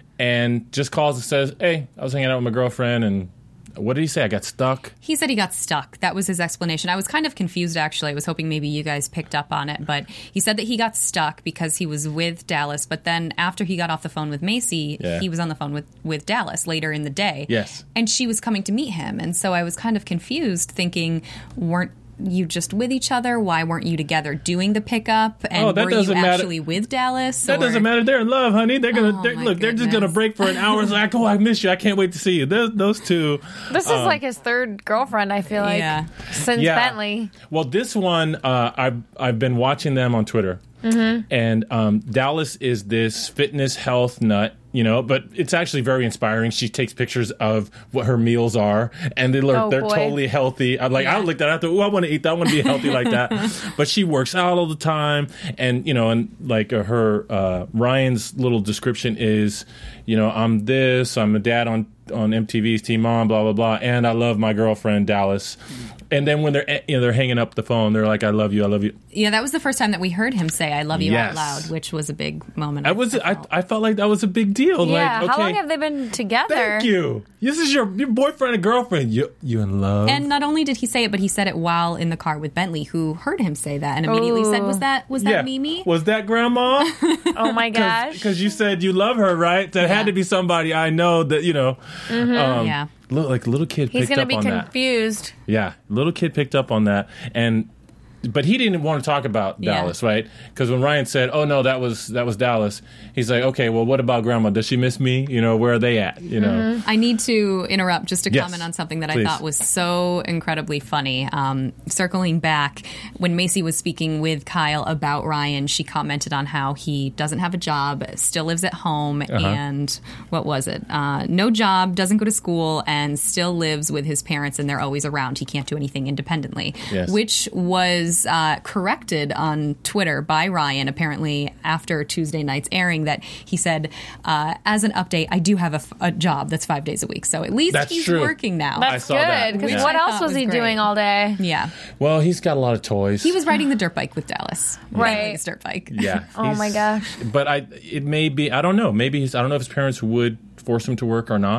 Speaker 4: and just calls and says, "Hey, I was hanging out with my girlfriend and." What did he say? I got stuck.
Speaker 5: He said he got stuck. That was his explanation. I was kind of confused, actually. I was hoping maybe you guys picked up on it. But he said that he got stuck because he was with Dallas. But then after he got off the phone with Macy,
Speaker 4: Yeah.
Speaker 5: he was on the phone with, with Dallas later in the day.
Speaker 4: Yes.
Speaker 5: And she was coming to meet him. And so I was kind of confused, thinking, weren't you just with each other? Why weren't you together doing the pickup? And
Speaker 4: Oh, that
Speaker 5: were you
Speaker 4: doesn't matter.
Speaker 5: actually with Dallas?
Speaker 4: That
Speaker 5: or-
Speaker 4: doesn't matter. They're in love, honey. They're gonna
Speaker 5: Oh,
Speaker 4: they're,
Speaker 5: my
Speaker 4: look. They're just gonna
Speaker 5: goodness.
Speaker 4: break for an hour. It's like, oh, I miss you. I can't wait to see you. Those, those two.
Speaker 7: This is like his third girlfriend, I feel like,
Speaker 5: Yeah.
Speaker 7: since
Speaker 4: Yeah.
Speaker 7: Bentley.
Speaker 4: Well, this one, uh, I've I've been watching them on Twitter, and um, Dallas is this fitness health nut, you know. But it's actually very inspiring. She takes pictures of what her meals are, and they look
Speaker 7: Oh,
Speaker 4: they're
Speaker 7: boy.
Speaker 4: totally healthy. I'm like, I looked at that. Oh, I want to eat that. I want to be healthy like that. But she works out all the time, and you know, and like uh, her uh, Ryan's little description is, you know, I'm this. I'm a dad on on M T V's Teen Mom, blah blah blah, and I love my girlfriend Dallas. And then when they're you know they're hanging up the phone, they're like, "I love you, I love you."
Speaker 5: Yeah, that was the first time that we heard him say "I love you"
Speaker 4: Yes.
Speaker 5: out loud, which was a big moment.
Speaker 4: I was I, I felt like that was a big deal.
Speaker 7: Yeah.
Speaker 4: like,
Speaker 7: How
Speaker 4: okay,
Speaker 7: long have they been together?
Speaker 4: thank you. This is your your boyfriend and girlfriend. You you in love?
Speaker 5: And not only did he say it, but he said it while in the car with Bentley, who heard him say that and immediately said, "Was that was that
Speaker 4: yeah,
Speaker 5: Mimi?"
Speaker 4: was that grandma?
Speaker 7: Oh my gosh.
Speaker 4: Because you said you love her, right? That
Speaker 5: Yeah.
Speaker 4: had to be somebody I know that you know. Um,
Speaker 5: Yeah.
Speaker 4: Look, like little kid
Speaker 7: He's
Speaker 4: picked
Speaker 7: going to
Speaker 4: up
Speaker 7: be
Speaker 4: on that.
Speaker 7: confused.
Speaker 4: Yeah, little kid picked up on that, and but he didn't want to talk about
Speaker 5: Yeah.
Speaker 4: Dallas, right? Because when Ryan said, "Oh no, that was that was Dallas," he's like, "Okay, well, what about Grandma? Does she miss me? You know, where are they at? You know?"
Speaker 5: I need to interrupt just to
Speaker 4: Yes,
Speaker 5: comment on something that
Speaker 4: please.
Speaker 5: I thought was so incredibly funny. Um, circling back, when Macy was speaking with Kyle about Ryan, she commented on how he doesn't have a job, still lives at home,
Speaker 4: Uh-huh.
Speaker 5: and what was it? Uh, no job, doesn't go to school, and still lives with his parents, and they're always around. He can't do anything independently,
Speaker 4: Yes.
Speaker 5: which was uh, corrected on Twitter by Ryan, apparently after Tuesday night's airing, that he said, uh, as an update, I do have a, f- a job that's five days a week. So at least
Speaker 4: That's
Speaker 5: he's
Speaker 4: true.
Speaker 5: working now.
Speaker 7: That's
Speaker 4: saw that.
Speaker 7: good. Because
Speaker 4: Yeah.
Speaker 7: what
Speaker 5: I
Speaker 7: else
Speaker 5: thought
Speaker 7: was
Speaker 5: was
Speaker 7: he
Speaker 5: great.
Speaker 7: doing all day?
Speaker 5: yeah.
Speaker 4: Well, he's got a lot of toys.
Speaker 5: He was riding the dirt bike with Dallas.
Speaker 7: Right.
Speaker 5: Riding his dirt bike.
Speaker 4: Yeah.
Speaker 7: Oh
Speaker 4: he's-
Speaker 7: my gosh.
Speaker 4: But I, it may be. I don't know. Maybe he's. I don't know if his parents would force him to work or not.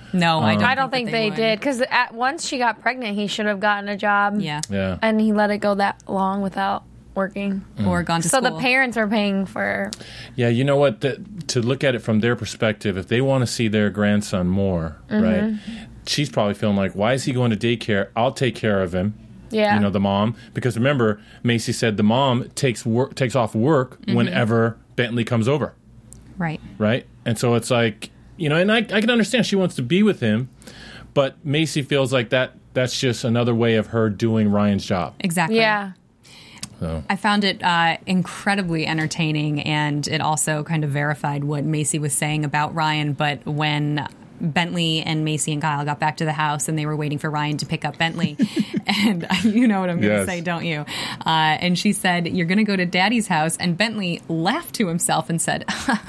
Speaker 5: No, I don't.
Speaker 7: I don't think,
Speaker 5: that
Speaker 7: they,
Speaker 5: would.
Speaker 7: did because at once she got pregnant, he should have gotten a job.
Speaker 5: Yeah.
Speaker 4: Yeah.
Speaker 7: And he let it go that long without working.
Speaker 5: Or gone to
Speaker 7: So
Speaker 5: school.
Speaker 7: the parents are paying for.
Speaker 4: Yeah, you know what? The, to look at it from their perspective, if they want to see their grandson more, right? She's probably feeling like, why is he going to daycare? I'll take care of him.
Speaker 7: Yeah.
Speaker 4: You know, the mom. Because remember, Macy said the mom takes work takes off work whenever Bentley comes over,
Speaker 5: Right.
Speaker 4: right? And so it's like, you know, and I, I can understand she wants to be with him, but Macy feels like that that's just another way of her doing Ryan's job.
Speaker 5: Exactly.
Speaker 7: Yeah.
Speaker 4: So.
Speaker 5: I found it uh, incredibly entertaining, and it also kind of verified what Macy was saying about Ryan. But when Bentley and Macy and Kyle got back to the house and they were waiting for Ryan to pick up Bentley, and you know what I'm going to
Speaker 4: Yes.
Speaker 5: say, don't you? Uh, and she said, "You're going to go to Daddy's house," and Bentley laughed to himself and said,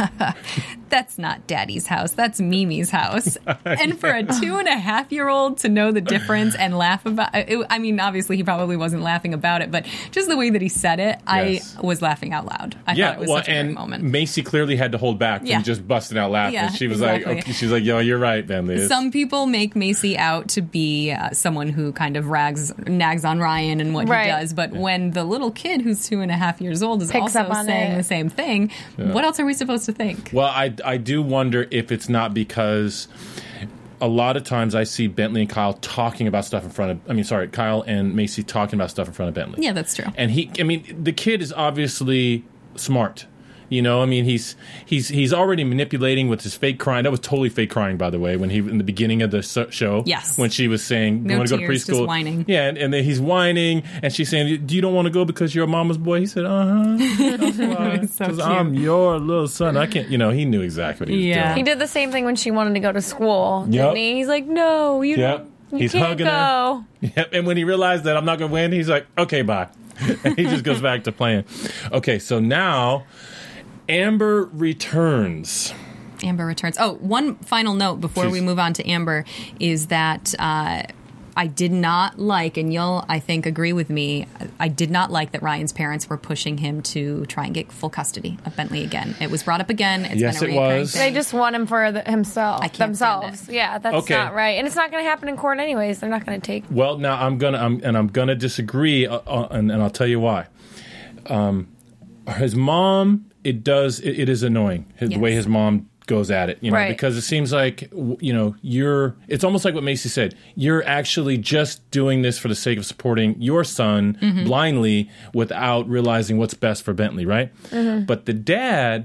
Speaker 5: "That's not Daddy's house. That's Mimi's house." And for a two and a half year old to know the difference and laugh about it, I mean, obviously he probably wasn't laughing about it, but just the way that he said it,
Speaker 4: Yes.
Speaker 5: I was laughing out loud. I
Speaker 4: Yeah,
Speaker 5: thought it was
Speaker 4: well,
Speaker 5: such a
Speaker 4: and
Speaker 5: great moment.
Speaker 4: Macy clearly had to hold back from
Speaker 5: Yeah.
Speaker 4: just busting out laughing.
Speaker 5: Yeah,
Speaker 4: she was
Speaker 5: exactly.
Speaker 4: like, okay, she's like, yo, you're right, Bentley. It's-
Speaker 5: Some people make Macy out to be uh, someone who kind of rags, nags on Ryan and what
Speaker 7: Right.
Speaker 5: he does, but when the little kid who's two and a half years old is
Speaker 7: Picks
Speaker 5: also
Speaker 7: up on
Speaker 5: saying
Speaker 7: it.
Speaker 5: the same thing, what else are we supposed to think?
Speaker 4: Well, I, I do wonder if it's not because a lot of times I see Bentley and Kyle talking about stuff in front of, I mean, sorry, Kyle and Macy talking about stuff in front of Bentley.
Speaker 5: Yeah, that's true.
Speaker 4: And he, I mean, the kid is obviously smart. You know, I mean, he's he's he's already manipulating with his fake crying. That was totally fake crying, by the way, when he in the beginning of the so- show.
Speaker 5: Yes.
Speaker 4: When she was saying,
Speaker 5: No
Speaker 4: "You want to go to
Speaker 5: tears,
Speaker 4: preschool?"
Speaker 5: just whining.
Speaker 4: Yeah, and, and then he's whining, and she's saying, "Do you don't want to go because you're a mama's boy?" He said, "Uh huh." That's why.
Speaker 5: So
Speaker 4: 'Cause
Speaker 5: cute.
Speaker 4: I'm your little son. I can't. You know, he knew exactly what he was
Speaker 5: Yeah.
Speaker 7: He
Speaker 4: doing.
Speaker 7: did the same thing when she wanted to go to school,
Speaker 4: Yep.
Speaker 7: didn't he? He's like, no, you,
Speaker 4: Yep.
Speaker 7: you
Speaker 4: He's
Speaker 7: can't
Speaker 4: hugging
Speaker 7: go.
Speaker 4: her. Yep. And when he realized that I'm not going to win, he's like, "Okay, bye." And he just goes back to playing. Okay, so now Amber returns.
Speaker 5: Amber returns. Oh, one final note before
Speaker 4: Jeez.
Speaker 5: we move on to Amber is that uh, I did not like, and you'll, I think, agree with me, I did not like that Ryan's parents were pushing him to try and get full custody of Bentley again. It was brought up again. It's
Speaker 4: Yes,
Speaker 5: been a
Speaker 4: it
Speaker 5: reoccurring
Speaker 4: was.
Speaker 5: thing.
Speaker 7: They just want him for the, himself,
Speaker 5: I can't stand
Speaker 7: themselves.
Speaker 5: it.
Speaker 7: Yeah, that's
Speaker 4: Okay.
Speaker 7: not right, and it's not going to happen in court anyways. They're not going to take.
Speaker 4: Well, now I'm gonna, I'm, and I'm gonna disagree, uh, uh, and, and I'll tell you why. Um, his mom, it does, it, it is annoying his, the
Speaker 5: Yes.
Speaker 4: way his mom goes at it, you know,
Speaker 7: Right.
Speaker 4: because it seems like w- you know you're. It's almost like what Macy said. You're actually just doing this for the sake of supporting your son blindly without realizing what's best for Bentley, right? But the dad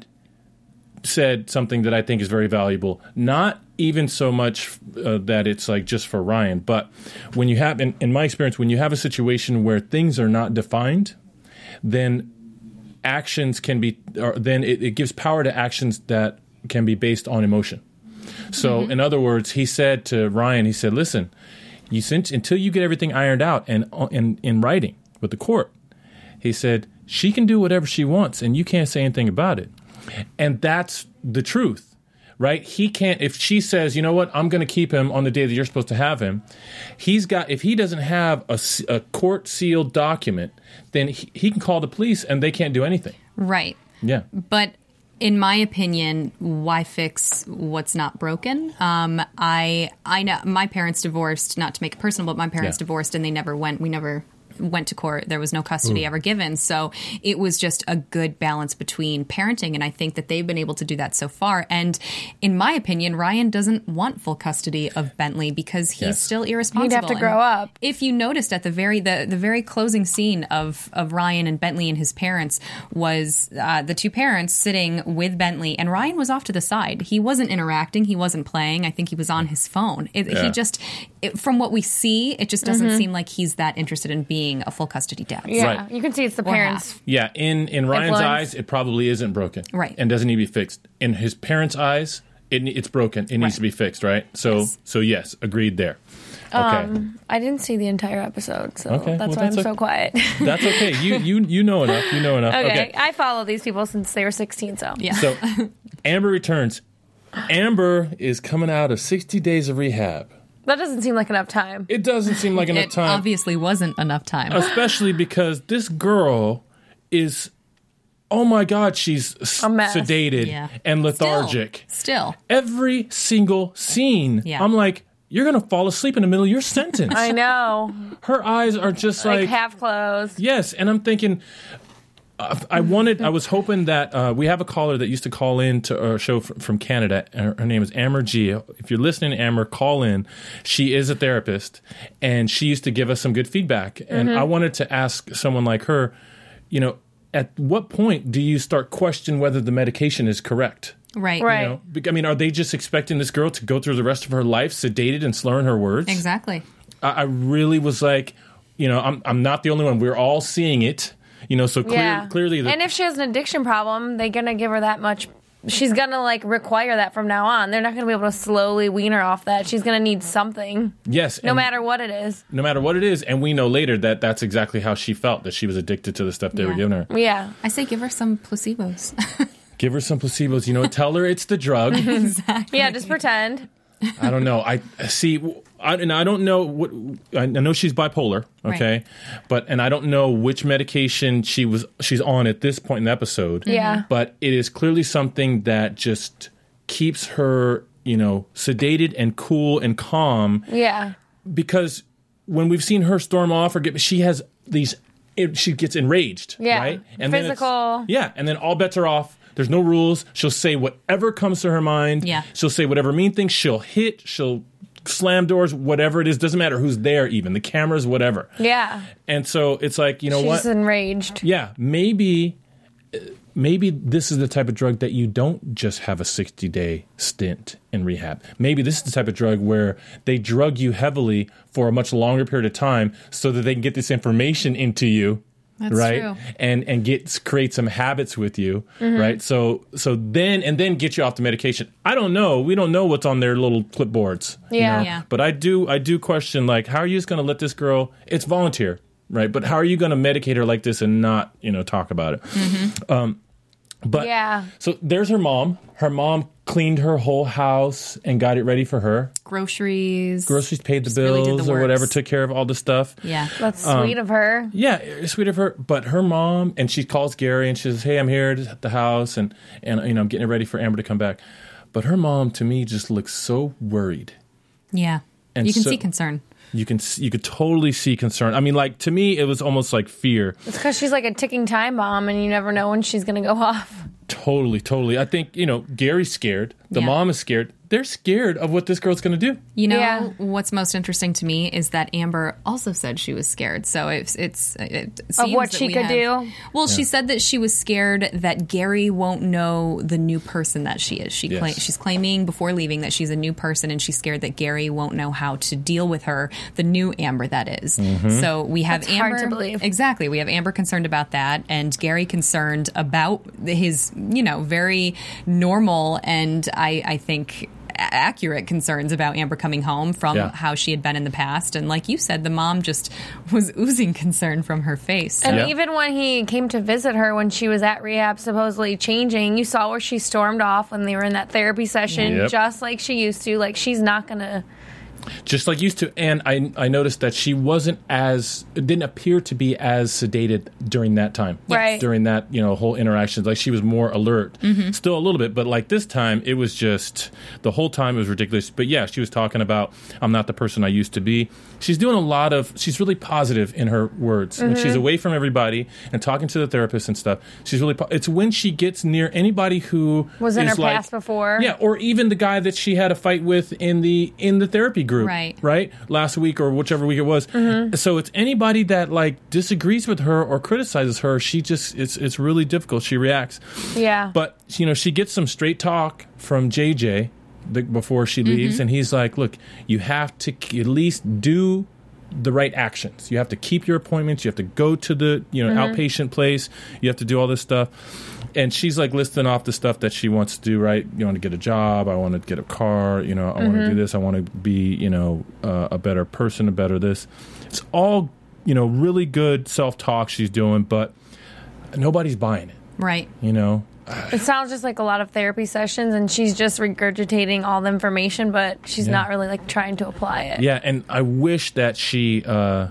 Speaker 4: said something that I think is very valuable. Not even so much uh, that it's like just for Ryan, but when you have, in, in my experience, when you have a situation where things are not defined, then actions can be, or then it, it gives power to actions that can be based on emotion. So, in other words, he said to Ryan, he said, "Listen, you since until you get everything ironed out and in in writing with the court," he said, "she can do whatever she wants, and you can't say anything about it." And that's the truth, right? He can't, if she says, "You know what, I'm going to keep him on the day that you're supposed to have him," he's got, if he doesn't have a, a court sealed document, then he, he can call the police and they can't do anything.
Speaker 5: Right.
Speaker 4: Yeah.
Speaker 5: But in my opinion, why fix what's not broken? Um, I I know my parents divorced, not to make it personal, but my parents
Speaker 4: Yeah.
Speaker 5: divorced and they never went, we never went to court. There was no custody ever given. So it was just a good balance between parenting. And I think that they've been able to do that so far. And in my opinion, Ryan doesn't want full custody of Bentley because he's
Speaker 4: Yes.
Speaker 5: still irresponsible.
Speaker 7: He'd have to
Speaker 5: And
Speaker 7: grow up.
Speaker 5: If you noticed at the very the, the very closing scene of, of Ryan and Bentley and his parents was uh, the two parents sitting with Bentley, and Ryan was off to the side. He wasn't interacting. He wasn't playing. I think he was on his phone. It,
Speaker 4: Yeah.
Speaker 5: He just, it, from what we see, it just doesn't seem like he's that interested in being a full custody dad.
Speaker 7: Yeah,
Speaker 4: Right.
Speaker 7: you can see it's the
Speaker 5: Or
Speaker 7: parents.
Speaker 5: half.
Speaker 4: Yeah, in, in Ryan's
Speaker 7: Influence.
Speaker 4: eyes, it probably isn't broken.
Speaker 5: Right.
Speaker 4: And doesn't need to be fixed. In his parents' eyes, it, ne- it's broken. It needs
Speaker 5: Right.
Speaker 4: to be fixed, right? So,
Speaker 5: Yes.
Speaker 4: so yes, agreed there. Okay.
Speaker 7: Um, I didn't see the entire episode, so
Speaker 4: Okay,
Speaker 7: that's
Speaker 4: well,
Speaker 7: why
Speaker 4: that's
Speaker 7: I'm
Speaker 4: a-
Speaker 7: so quiet.
Speaker 4: That's okay. You you you know enough. You know enough.
Speaker 7: okay.
Speaker 4: Okay.
Speaker 7: I follow these people since they were sixteen, so
Speaker 5: Yeah.
Speaker 4: So Amber returns. Amber is coming out of sixty days of rehab.
Speaker 7: that doesn't seem like enough time.
Speaker 4: It doesn't seem like enough
Speaker 5: It
Speaker 4: time.
Speaker 5: obviously wasn't enough time.
Speaker 4: Especially because this girl is oh my God, she's s-
Speaker 7: A mess.
Speaker 4: sedated
Speaker 5: Yeah.
Speaker 4: and lethargic.
Speaker 5: Still. Still.
Speaker 4: Every single scene,
Speaker 5: Yeah.
Speaker 4: I'm like, you're going to fall asleep in the middle of your sentence.
Speaker 7: I know.
Speaker 4: Her eyes are just
Speaker 7: Like,
Speaker 4: like,
Speaker 7: half closed.
Speaker 4: yes. And I'm thinking, uh, I wanted, I was hoping that uh, we have a caller that used to call in to our show from, from Canada. Her, her name is Amber G. If you're listening, Amber, call in. She is a therapist, and she used to give us some good feedback. And
Speaker 7: Mm-hmm.
Speaker 4: I wanted to ask someone like her, you know, at what point do you start questioning whether the medication is correct?
Speaker 5: Right.
Speaker 7: Right.
Speaker 4: You know, Bec- I mean, are they just expecting this girl to go through the rest of her life sedated and slurring her words?
Speaker 5: Exactly.
Speaker 4: I, I really was like, you know, I'm I'm not the only one. We're all seeing it. You know, so clear,
Speaker 7: Yeah.
Speaker 4: clearly, the,
Speaker 7: And if she has an addiction problem, they're going to give her that much. She's going to, like, require that from now on. They're not going to be able to slowly wean her off that. She's going to need something,
Speaker 4: yes,
Speaker 7: no
Speaker 4: and
Speaker 7: matter what it is.
Speaker 4: no matter what it is, and we know later that that's exactly how she felt, that she was addicted to the stuff they were
Speaker 5: Yeah.
Speaker 4: giving her.
Speaker 7: Yeah.
Speaker 5: I say give her some placebos.
Speaker 4: Give her some placebos. You know, tell her it's the drug.
Speaker 7: Yeah, just pretend.
Speaker 4: I don't know. I see. I, and I don't know what. I know she's bipolar. Okay,
Speaker 5: Right.
Speaker 4: but and I don't know which medication she was. She's on at this point in the episode.
Speaker 7: Yeah.
Speaker 4: But it is clearly something that just keeps her, you know, sedated and cool and calm.
Speaker 7: Yeah.
Speaker 4: Because when we've seen her storm off or get, she has these. It, she gets enraged.
Speaker 7: Yeah.
Speaker 4: Right. then it's-
Speaker 7: Physical.
Speaker 4: Yeah, and then all bets are off. There's no rules. She'll say whatever comes to her mind.
Speaker 5: Yeah.
Speaker 4: She'll say whatever mean things. She'll hit. She'll slam doors. Whatever it is, doesn't matter who's there. Even the cameras, whatever.
Speaker 7: Yeah.
Speaker 4: And so it's like, you know
Speaker 7: She's
Speaker 4: what?
Speaker 7: enraged.
Speaker 4: Yeah, maybe, uh, maybe this is the type of drug that you don't just have a sixty day stint in rehab. Maybe this is the type of drug where they drug you heavily for a much longer period of time so that they can get this information into you.
Speaker 5: That's
Speaker 4: right,
Speaker 5: true.
Speaker 4: and and get create some habits with you, right? So so then and then get you off the medication. I don't know. We don't know what's on their little clipboards. you
Speaker 7: Yeah.
Speaker 4: know?
Speaker 5: Yeah.
Speaker 4: But I do I do question, like, how are you just going to let this girl? It's volunteer, right? But how are you going to medicate her like this and not, you know, talk about it? Um, but
Speaker 7: Yeah.
Speaker 4: so there's her mom. Her mom cleaned her whole house and got it ready for her.
Speaker 5: Groceries.
Speaker 4: Groceries, paid the
Speaker 5: Just really did the
Speaker 4: bills or
Speaker 5: works.
Speaker 4: whatever, took care of all the stuff.
Speaker 5: Yeah.
Speaker 7: That's
Speaker 4: Um,
Speaker 7: sweet of her.
Speaker 4: Yeah, it's sweet of her. But her mom, and she calls Gary and she says, "Hey, I'm here at the house, and and you know I'm getting it ready for Amber to come back." But her mom, to me, just looks so worried.
Speaker 5: Yeah.
Speaker 4: And
Speaker 5: you can
Speaker 4: so-
Speaker 5: see concern.
Speaker 4: You can s- you could totally see concern. I mean, like, to me, it was almost like fear.
Speaker 7: It's because she's like a ticking time bomb, and you never know when she's going to go off.
Speaker 4: Totally, totally. I think, you know, Gary's scared. The
Speaker 5: Yeah.
Speaker 4: mom is scared. They're scared of what this girl's going to do.
Speaker 5: You know,
Speaker 7: Yeah.
Speaker 5: what's most interesting to me is that Amber also said she was scared. So it's it's it seems
Speaker 7: what
Speaker 5: that
Speaker 7: she
Speaker 5: we
Speaker 7: could
Speaker 5: have-
Speaker 7: do?
Speaker 5: Well, she said that she was scared that Gary won't know the new person that she is. She
Speaker 4: Yes.
Speaker 5: cla- she's claiming before leaving that she's a new person, and she's scared that Gary won't know how to deal with her, the new Amber that is. So we have
Speaker 7: That's
Speaker 5: Amber.
Speaker 7: hard to believe.
Speaker 5: Exactly, we have Amber concerned about that, and Gary concerned about his, you know, very normal and I I think accurate concerns about Amber coming home from
Speaker 4: Yeah.
Speaker 5: how she had been in the past. And like you said, the mom just was oozing concern from her face.
Speaker 7: And
Speaker 4: Yeah.
Speaker 7: even when he came to visit her when she was at rehab, supposedly changing, you saw where she stormed off when they were in that therapy session,
Speaker 4: Yep.
Speaker 7: just like she used to. Like, she's not going to.
Speaker 4: Just like used to. And I I noticed that she wasn't as, it didn't appear to be as sedated during that time.
Speaker 7: Right.
Speaker 4: During that, you know, whole interaction. Like, she was more alert. Still a little bit, but like this time, it was just, the whole time it was ridiculous. But yeah, she was talking about, I'm not the person I used to be. She's doing a lot of, she's really positive in her words. When she's away from everybody and talking to the therapist and stuff, she's really, po- it's when she gets near anybody who
Speaker 7: Was in
Speaker 4: is
Speaker 7: her
Speaker 4: like-
Speaker 7: past before.
Speaker 4: Yeah, or even the guy that she had a fight with in the in the therapy group,
Speaker 5: Right.
Speaker 4: Right, last week or whichever week it was. So it's anybody that like disagrees with her or criticizes her. She just it's it's really difficult. She reacts.
Speaker 7: Yeah.
Speaker 4: But you know, she gets some straight talk from J J the, before she leaves, and he's like, "Look, you have to k- at least do." The right actions. You have to keep your appointments. You have to go to the you know outpatient place. You have to do all this stuff. And she's like listing off the stuff that she wants to do. Right? You want to get a job. I want to get a car. You know, I want to do this. I want to be you know uh, a better person, a better this. It's all you know really good self talk she's doing, but nobody's buying it.
Speaker 5: Right.
Speaker 4: You know.
Speaker 7: It sounds just like a lot of therapy sessions, and she's just regurgitating all the information, but she's
Speaker 4: Yeah.
Speaker 7: not really like trying to apply it.
Speaker 4: Yeah, and I wish that she uh,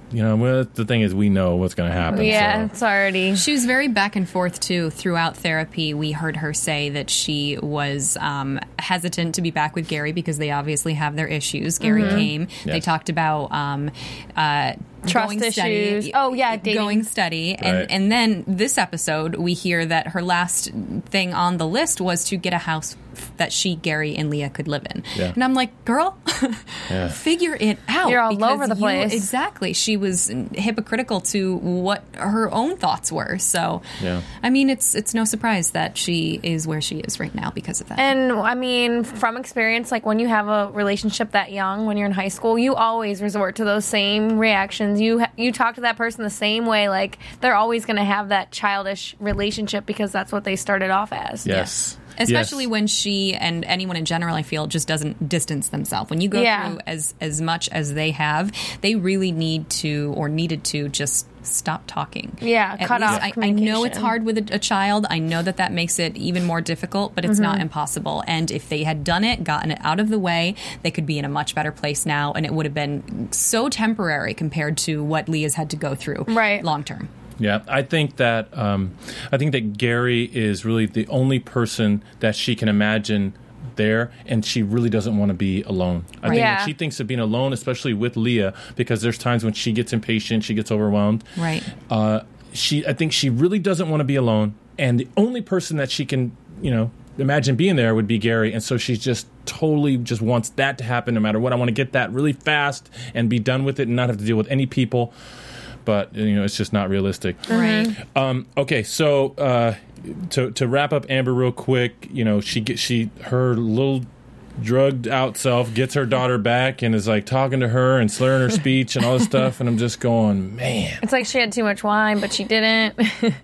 Speaker 4: you know, well, the thing is, we know what's going to happen.
Speaker 7: Yeah,
Speaker 4: so.
Speaker 7: it's already.
Speaker 5: She was very back and forth, too. Throughout therapy, we heard her say that she was um, hesitant to be back with Gary because they obviously have their issues. Gary
Speaker 7: Mm-hmm.
Speaker 5: came.
Speaker 4: Yes.
Speaker 5: They talked about um, uh,
Speaker 7: Trust
Speaker 5: going
Speaker 7: issues.
Speaker 5: steady.
Speaker 7: Oh, yeah, dating.
Speaker 5: Going steady.
Speaker 4: Right.
Speaker 5: And, and then this episode, we hear that her last thing on the list was to get a house that she, Gary, and Leah could live in.
Speaker 4: Yeah.
Speaker 5: And I'm like, girl,
Speaker 4: Yeah.
Speaker 5: figure it out.
Speaker 7: You're all
Speaker 5: because
Speaker 7: over the
Speaker 5: you-
Speaker 7: place.
Speaker 5: Exactly. She was hypocritical to what her own thoughts were. So,
Speaker 4: Yeah.
Speaker 5: I mean, it's it's no surprise that she is where she is right now because of that.
Speaker 7: And I mean, from experience, like when you have a relationship that young, when you're in high school, you always resort to those same reactions. You ha- you talk to that person the same way. Like they're always going to have that childish relationship because that's what they started off as.
Speaker 4: Yes.
Speaker 5: Especially
Speaker 4: Yes.
Speaker 5: when she and anyone in general, I feel, just doesn't distance themselves. When you go
Speaker 7: Yeah.
Speaker 5: through as as much as they have, they really need to or needed to just stop talking.
Speaker 7: Yeah,
Speaker 5: At
Speaker 7: cut
Speaker 5: least
Speaker 7: off
Speaker 5: I, I know it's
Speaker 7: communication.
Speaker 5: hard with a, a child. I know that that makes it even more difficult, but it's
Speaker 7: Mm-hmm.
Speaker 5: not impossible. And if they had done it, gotten it out of the way, they could be in a much better place now, and it would have been so temporary compared to what Leah's had to go through
Speaker 7: Right.
Speaker 5: long term.
Speaker 4: Yeah, I think that um, I think that Gary is really the only person that she can imagine there, and she really doesn't want to be alone. I think
Speaker 7: Yeah.
Speaker 4: when she thinks of being alone, especially with Leah, because there's times when she gets impatient, she gets overwhelmed.
Speaker 5: Right.
Speaker 4: Uh, she, I think she really doesn't want to be alone, and the only person that she can, you know, imagine being there would be Gary, and so she just totally just wants that to happen no matter what. I want to get that really fast and be done with it and not have to deal with any people. But, you know, it's just not realistic.
Speaker 5: Right.
Speaker 4: Um, okay, so uh, to to wrap up Amber real quick, you know, she get she her little drugged out self gets her daughter back and is like talking to her and slurring her speech and all this stuff, and I'm just going, man.
Speaker 7: It's like she had too much wine, but she didn't.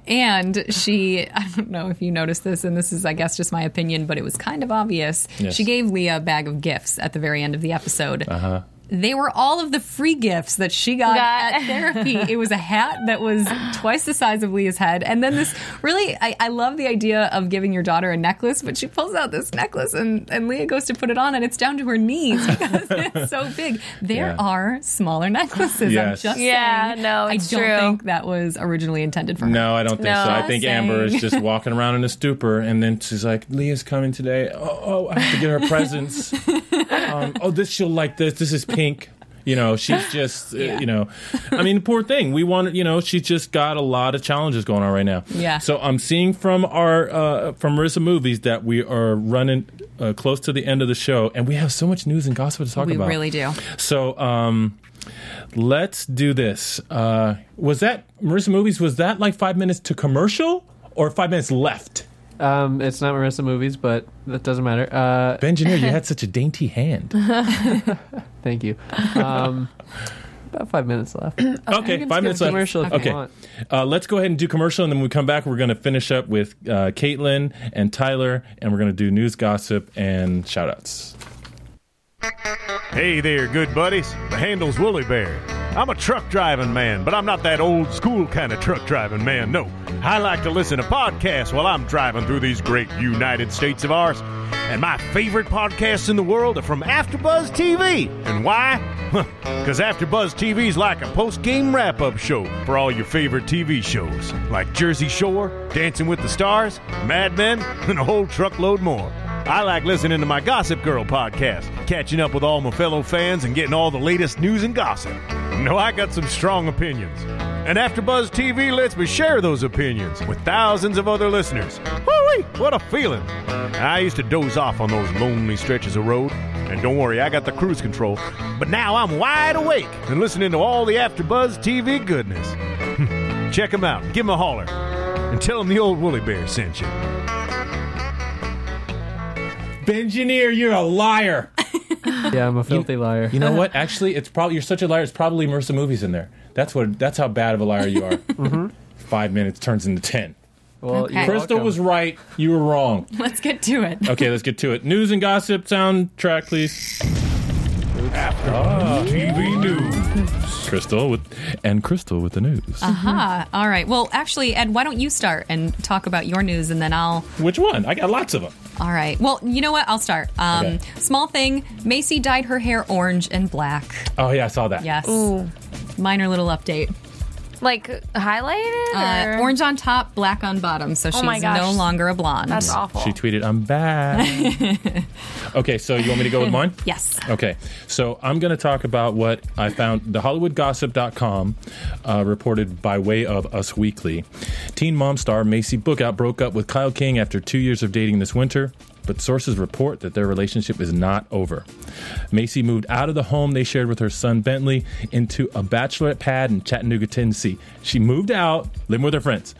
Speaker 5: And she, I don't know if you noticed this, and this is, I guess, just my opinion, but it was kind of obvious.
Speaker 4: Yes.
Speaker 5: She gave Leah a bag of gifts at the very end of the episode.
Speaker 4: Uh-huh.
Speaker 5: They were all of the free gifts that she got
Speaker 7: Got-
Speaker 5: at therapy. It was a hat that was twice the size of Leah's head. And then this really, I, I love the idea of giving your daughter a necklace, but she pulls out this necklace and, and Leah goes to put it on and it's down to her knees because it's so big. There
Speaker 4: Yeah.
Speaker 5: are smaller necklaces.
Speaker 4: Yes.
Speaker 5: I'm just
Speaker 7: Yeah,
Speaker 5: saying.
Speaker 7: no,
Speaker 5: I
Speaker 7: it's
Speaker 5: don't
Speaker 7: true.
Speaker 5: think that was originally intended for her.
Speaker 4: No, I don't think
Speaker 7: No.
Speaker 4: so. I think
Speaker 5: Just
Speaker 4: Amber is
Speaker 5: saying.
Speaker 4: just walking around in a stupor, and then she's like, Leah's coming today. Oh, oh I have to get her presents. um, oh, this, she'll like this. This is pink. You know, she's just, uh,
Speaker 5: Yeah.
Speaker 4: you know, I mean, poor thing. We want, you know, she's just got a lot of challenges going on right now.
Speaker 5: Yeah.
Speaker 4: So I'm seeing from our, uh, from Marissa Movies that we are running uh, close to the end of the show, and we have so much news and gossip to talk
Speaker 5: We
Speaker 4: about.
Speaker 5: really do.
Speaker 4: So, um, let's do this. Uh, was that, Marissa Movies, was that like five minutes to commercial or five minutes left?
Speaker 8: Um, it's not Marissa Movies, but that doesn't matter. Uh,
Speaker 4: Benjineer, you had such a dainty hand.
Speaker 8: thank you. Um, about five minutes left.
Speaker 4: Okay, five minutes left.
Speaker 8: Commercial if
Speaker 4: Okay.
Speaker 8: you want.
Speaker 4: Uh, let's go ahead and do commercial, and then when we come back, we're going to finish up with uh, Caitlin and Tyler, and we're going to do news, gossip, and shout-outs.
Speaker 9: Hey there, good buddies. The handle's Woolly Bear. I'm a truck driving man, but I'm not that old school kind of truck driving man, no. I like to listen to podcasts while I'm driving through these great United States of ours. And my favorite podcasts in the world are from AfterBuzz T V. And why? Because AfterBuzz T V's like a post-game wrap-up show for all your favorite T V shows, like Jersey Shore, Dancing with the Stars, Mad Men, and a whole truckload more. I like listening to my Gossip Girl podcast, catching up with all my fellow fans and getting all the latest news and gossip. No, I got some strong opinions. And AfterBuzz T V lets me share those opinions with thousands of other listeners. Woo-wee, what a feeling. I used to doze off on those lonely stretches of road. And don't worry, I got the cruise control. But now I'm wide awake and listening to all the AfterBuzz T V goodness. Check them out. Give them a holler. And tell them the old Woolly Bear sent you.
Speaker 4: Benjineer, you're a liar.
Speaker 8: Yeah, I'm a filthy liar.
Speaker 4: You know what? Actually, it's probably, you're such a liar, it's probably Marissa Movies in there. That's what. That's how bad of a liar you are. Mm-hmm. Five minutes turns into ten.
Speaker 8: Well,
Speaker 5: Okay.
Speaker 8: you're
Speaker 4: Crystal
Speaker 8: welcome.
Speaker 4: was right. You were wrong.
Speaker 5: Let's get to it.
Speaker 4: Okay, let's get to it. News and gossip soundtrack, please.
Speaker 1: T V News.
Speaker 4: Crystal with and Crystal with the news.
Speaker 5: Aha. All right. Well, actually, Ed, why don't you start and talk about your news, and then I'll.
Speaker 4: Which one? I got lots of them.
Speaker 5: All right. Well, you know what? I'll start. Um,
Speaker 4: Okay.
Speaker 5: Small thing. Macy dyed her hair orange and black.
Speaker 4: Oh yeah, I saw that.
Speaker 5: Yes.
Speaker 7: Ooh.
Speaker 5: minor little update.
Speaker 7: Like highlighted?
Speaker 5: Uh,
Speaker 7: or?
Speaker 5: orange on top, black on bottom. So she's
Speaker 7: Oh my gosh.
Speaker 5: no longer a blonde.
Speaker 7: That's awful.
Speaker 4: She tweeted, "I'm back." Okay, so you want me to go with mine?
Speaker 5: Yes.
Speaker 4: Okay, so I'm going to talk about what I found. The Hollywood Gossip dot com uh, reported by way of Us Weekly. Teen mom star Macy Bookout broke up with Kyle King after two years of dating this winter, but sources report that their relationship is not over. Macy moved out of the home they shared with her son Bentley into a bachelorette pad in Chattanooga, Tennessee. She moved out, living with her friends.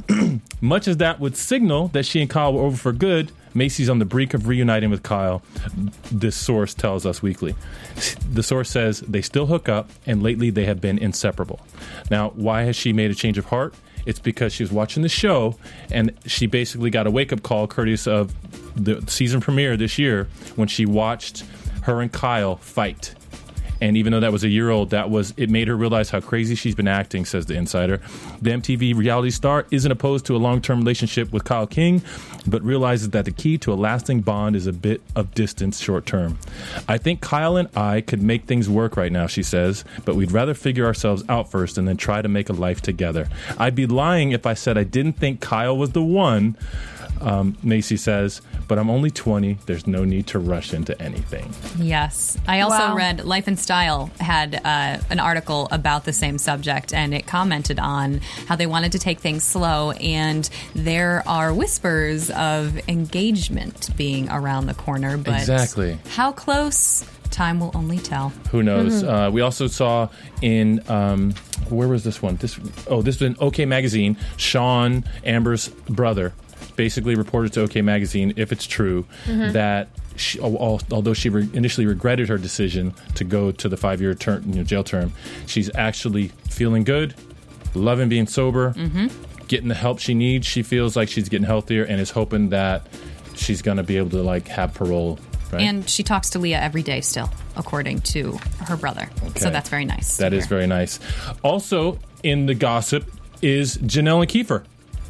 Speaker 4: Much as that would signal that she and Kyle were over for good, Macy's on the brink of reuniting with Kyle, this source tells Us Weekly. The source says they still hook up, and lately they have been inseparable. Now, why has she made a change of heart? It's because she was watching the show, and she basically got a wake-up call courteous of the season premiere this year when she watched her and Kyle fight. And even though that was a year old, that was it made her realize how crazy she's been acting, says the insider. The M T V reality star isn't opposed to a long-term relationship with Kyle King, but realizes that the key to a lasting bond is a bit of distance short-term. I think Kyle and I could make things work right now, she says, but we'd rather figure ourselves out first and then try to make a life together. I'd be lying if I said I didn't think Kyle was the one, um, Macy says, but I'm only twenty. There's no need to rush into anything.
Speaker 5: Yes. I also
Speaker 7: Wow.
Speaker 5: read Life and Style had uh, an article about the same subject, and it commented on how they wanted to take things slow, and there are whispers of engagement being around the corner. But
Speaker 4: Exactly.
Speaker 5: how close? Time will only tell.
Speaker 4: Who knows?
Speaker 5: Mm-hmm.
Speaker 4: Uh, we also saw in um, where was this one? This oh, this was in OK Magazine. Sean Amber's brother basically reported to OK Magazine, if it's true,
Speaker 7: Mm-hmm.
Speaker 4: that she, al- although she re- initially regretted her decision to go to the five-year term, you know, jail term, she's actually feeling good, loving being sober,
Speaker 5: Mm-hmm.
Speaker 4: getting the help she needs. She feels like she's getting healthier and is hoping that she's going to be able to like have parole. Right?
Speaker 5: And she talks to Leah every day still, according to her brother.
Speaker 4: Okay.
Speaker 5: So that's very nice.
Speaker 4: That
Speaker 5: to
Speaker 4: is
Speaker 5: hear.
Speaker 4: very nice. Also, in the gossip is Janelle and Kiefer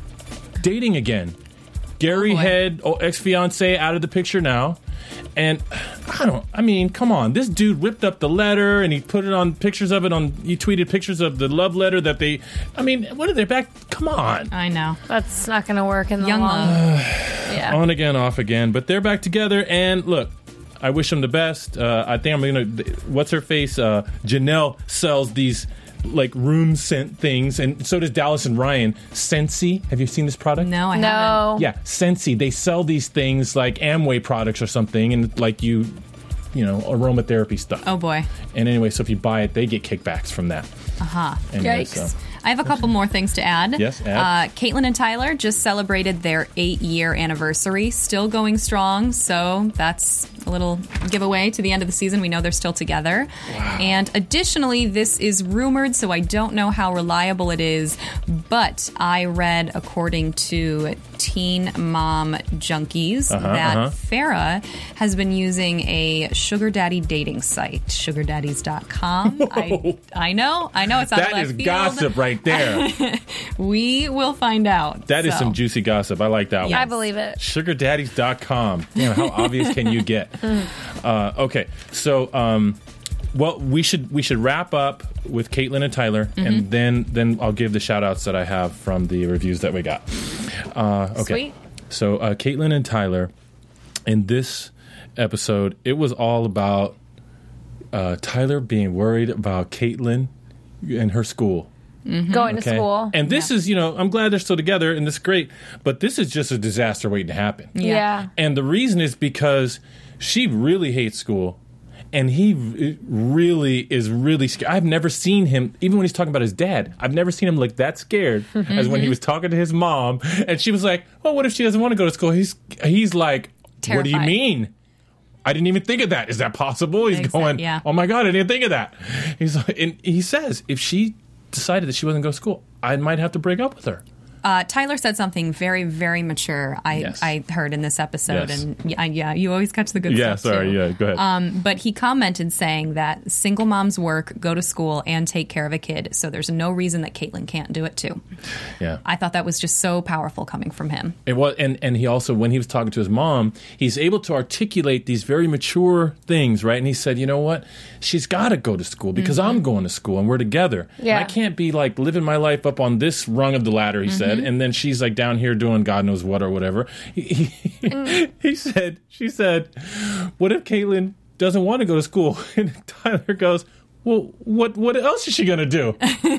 Speaker 4: dating again. Gary
Speaker 5: Oh, boy.
Speaker 4: Head, oh, ex-fiance, out of the picture now. And I don't, I mean, come on. This dude ripped up the letter and he put it on pictures of it on, he tweeted pictures of the love letter that they, I mean, what are they back? Come on.
Speaker 5: I know.
Speaker 7: That's not going to work in the
Speaker 5: Young
Speaker 7: long
Speaker 5: love.
Speaker 7: Yeah.
Speaker 4: On again, off again. But they're back together. And look, I wish them the best. Uh, I think I'm going to, what's her face? Uh, Janelle sells these like room scent things, and so does Dallas and Ryan. Scentsy, have you seen this product?
Speaker 5: No, I haven't.
Speaker 7: No.
Speaker 4: Yeah, Scentsy. They sell these things like Amway products or something, and like you, you know, aromatherapy stuff.
Speaker 5: Oh, boy.
Speaker 4: And anyway, so if you buy it, they get kickbacks from that.
Speaker 5: Uh-huh.
Speaker 4: Anyway,
Speaker 7: Yikes.
Speaker 4: so-
Speaker 5: I have a couple more things to add.
Speaker 4: Yes, add.
Speaker 5: Uh, Caitlin and Tyler just celebrated their eight-year anniversary, still going strong. So that's a little giveaway to the end of the season. We know they're still together. Wow. And additionally, this is rumored, so I don't know how reliable it is. But I read, according to Teen Mom Junkies,
Speaker 4: Uh-huh,
Speaker 5: that
Speaker 4: uh-huh.
Speaker 5: Farrah has been using a sugar daddy dating site, sugar daddies dot com. I, I know, I know it's out of
Speaker 4: That
Speaker 5: left
Speaker 4: is
Speaker 5: field.
Speaker 4: gossip right there.
Speaker 5: We will find out.
Speaker 4: That is
Speaker 5: So,
Speaker 4: some juicy gossip. I like that
Speaker 5: Yeah.
Speaker 7: I
Speaker 4: one.
Speaker 7: believe it.
Speaker 4: sugar daddies dot com. Damn, how obvious can you get? Uh, okay, so um, well, we should we should wrap up with Caitlin and Tyler,
Speaker 5: Mm-hmm.
Speaker 4: and then then I'll give the shout outs that I have from the reviews that we got. Uh, okay,
Speaker 7: Sweet.
Speaker 4: so uh, Caitlin and Tyler, in this episode, it was all about uh, Tyler being worried about Caitlin and her school.
Speaker 7: Going to
Speaker 4: Okay.
Speaker 7: school.
Speaker 4: And this is, you know, I'm glad they're still together and this is great, but this is just a disaster waiting to happen.
Speaker 7: yeah.
Speaker 4: And the reason is because she really hates school and he r- really is really scared. I've never seen him, even when he's talking about his dad, I've never seen him look that scared as when he was talking to his mom and she was like, well, what if she doesn't want to go to school? He's, he's like, what do you
Speaker 5: Terrified.
Speaker 4: mean? I didn't even think of that. Is that possible? He's
Speaker 5: Exact-
Speaker 4: going,
Speaker 5: yeah.
Speaker 4: oh my God, I didn't think of that. He's like, and he says, if she decided that she wasn't going to school, I might have to break up with her.
Speaker 5: Uh, Tyler said something very, very mature. I,
Speaker 4: Yes.
Speaker 5: I heard in this episode,
Speaker 4: Yes.
Speaker 5: and yeah, yeah, you always catch the good
Speaker 4: Yeah,
Speaker 5: stuff.
Speaker 4: sorry.
Speaker 5: too.
Speaker 4: Yeah, go ahead.
Speaker 5: Um, but he commented saying that single moms work, go to school, and take care of a kid. So there's no reason that Caitlin can't do it too.
Speaker 4: yeah.
Speaker 5: I thought that was just so powerful coming from him.
Speaker 4: It was, and, and he also, when he was talking to his mom, he's able to articulate these very mature things, right? And he said, you know what? She's got to go to school because
Speaker 5: Mm-hmm.
Speaker 4: I'm going to school and we're together.
Speaker 7: Yeah.
Speaker 4: And I can't be like living my life up on this rung of the ladder, he
Speaker 5: Mm-hmm.
Speaker 4: said. And then she's like down here doing God knows what or whatever. He, he,
Speaker 5: Mm.
Speaker 4: he said, she said, what if Caitlin doesn't want to go to school? And Tyler goes, well, what what else is she going to do?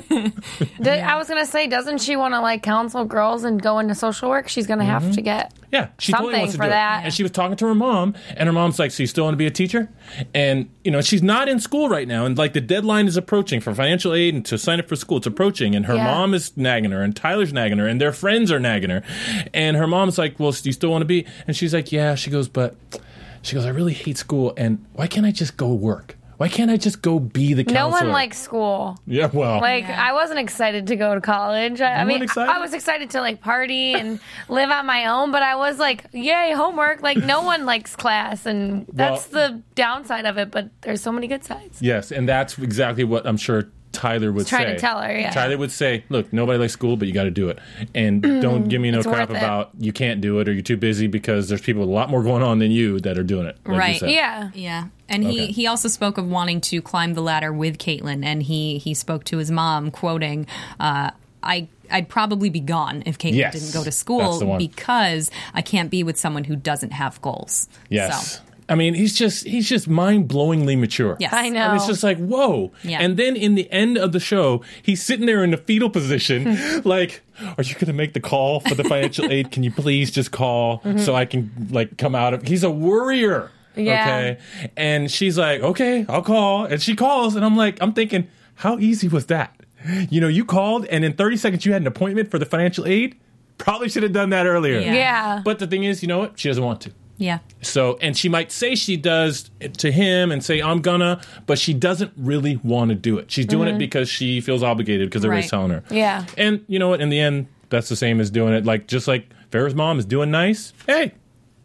Speaker 7: Did, I was gonna say, doesn't she want to like counsel girls and go into social work? She's gonna have to get
Speaker 4: Yeah, she totally
Speaker 7: something
Speaker 4: wants to
Speaker 7: for
Speaker 4: do
Speaker 7: that.
Speaker 4: it. And she was talking to her mom, and her mom's like, so you still want to be a teacher? And, you know, she's not in school right now, and, like, the deadline is approaching for financial aid and to sign up for school. It's approaching, and her
Speaker 7: Yeah.
Speaker 4: mom is nagging her, and Tyler's nagging her, and their friends are nagging her. And her mom's like, well, do you still want to be? And she's like, yeah. She goes, but, she goes, I really hate school, and why can't I just go work? Why can't I just go be the
Speaker 7: No
Speaker 4: counselor?
Speaker 7: one likes school.
Speaker 4: Yeah, well.
Speaker 7: Like, I wasn't excited to go to college. I, I
Speaker 4: You
Speaker 7: mean,
Speaker 4: weren't excited?
Speaker 7: I was excited to like party and live on my own, but I was like, yay, homework. Like, no one likes class, and that's
Speaker 4: Well-
Speaker 7: the downside of it, but there's so many good sides.
Speaker 4: Yes, and that's exactly what I'm sure Tyler would
Speaker 7: Trying
Speaker 4: say.
Speaker 7: to tell her, yeah.
Speaker 4: Tyler would say, look, nobody likes school, but you got to do it. And don't give me no
Speaker 7: It's
Speaker 4: crap
Speaker 7: worth it.
Speaker 4: about you can't do it or you're too busy because there's people with a lot more going on than you that are doing it. like you
Speaker 5: Right.
Speaker 4: said.
Speaker 7: Yeah.
Speaker 5: Yeah. And he,
Speaker 4: Okay.
Speaker 5: he also spoke of wanting to climb the ladder with Caitlin, and he, he spoke to his mom, quoting, uh, I, I'd probably be gone if Caitlin
Speaker 4: Yes.
Speaker 5: didn't go to
Speaker 4: That's
Speaker 5: school
Speaker 4: the one.
Speaker 5: because I can't be with someone who doesn't have goals.
Speaker 4: Yes.
Speaker 5: So,
Speaker 4: I mean, he's just he's just mind-blowingly mature.
Speaker 5: yes.
Speaker 7: I know.
Speaker 4: And it's just like, whoa.
Speaker 5: Yeah.
Speaker 4: And then in the end of the show, he's sitting there in the fetal position, like, are you going to make the call for the financial aid? Can you please just call so I can, like, come out of... He's a worrier.
Speaker 7: Yeah.
Speaker 4: Okay. And she's like, okay, I'll call. And she calls, and I'm like, I'm thinking, how easy was that? You know, you called, and in thirty seconds, you had an appointment for the financial aid? Probably should have done that earlier.
Speaker 5: Yeah.
Speaker 7: Yeah.
Speaker 4: But the thing is, you know what? She doesn't want to.
Speaker 5: Yeah.
Speaker 4: So, and she might say she does to him and say, I'm gonna, but she doesn't really want to do it. She's doing it because she feels obligated because everybody's
Speaker 5: Right.
Speaker 4: telling her.
Speaker 7: Yeah.
Speaker 4: And you know what? In the end, that's the same as doing it. Like, just like Farrah's mom is doing nice. Hey,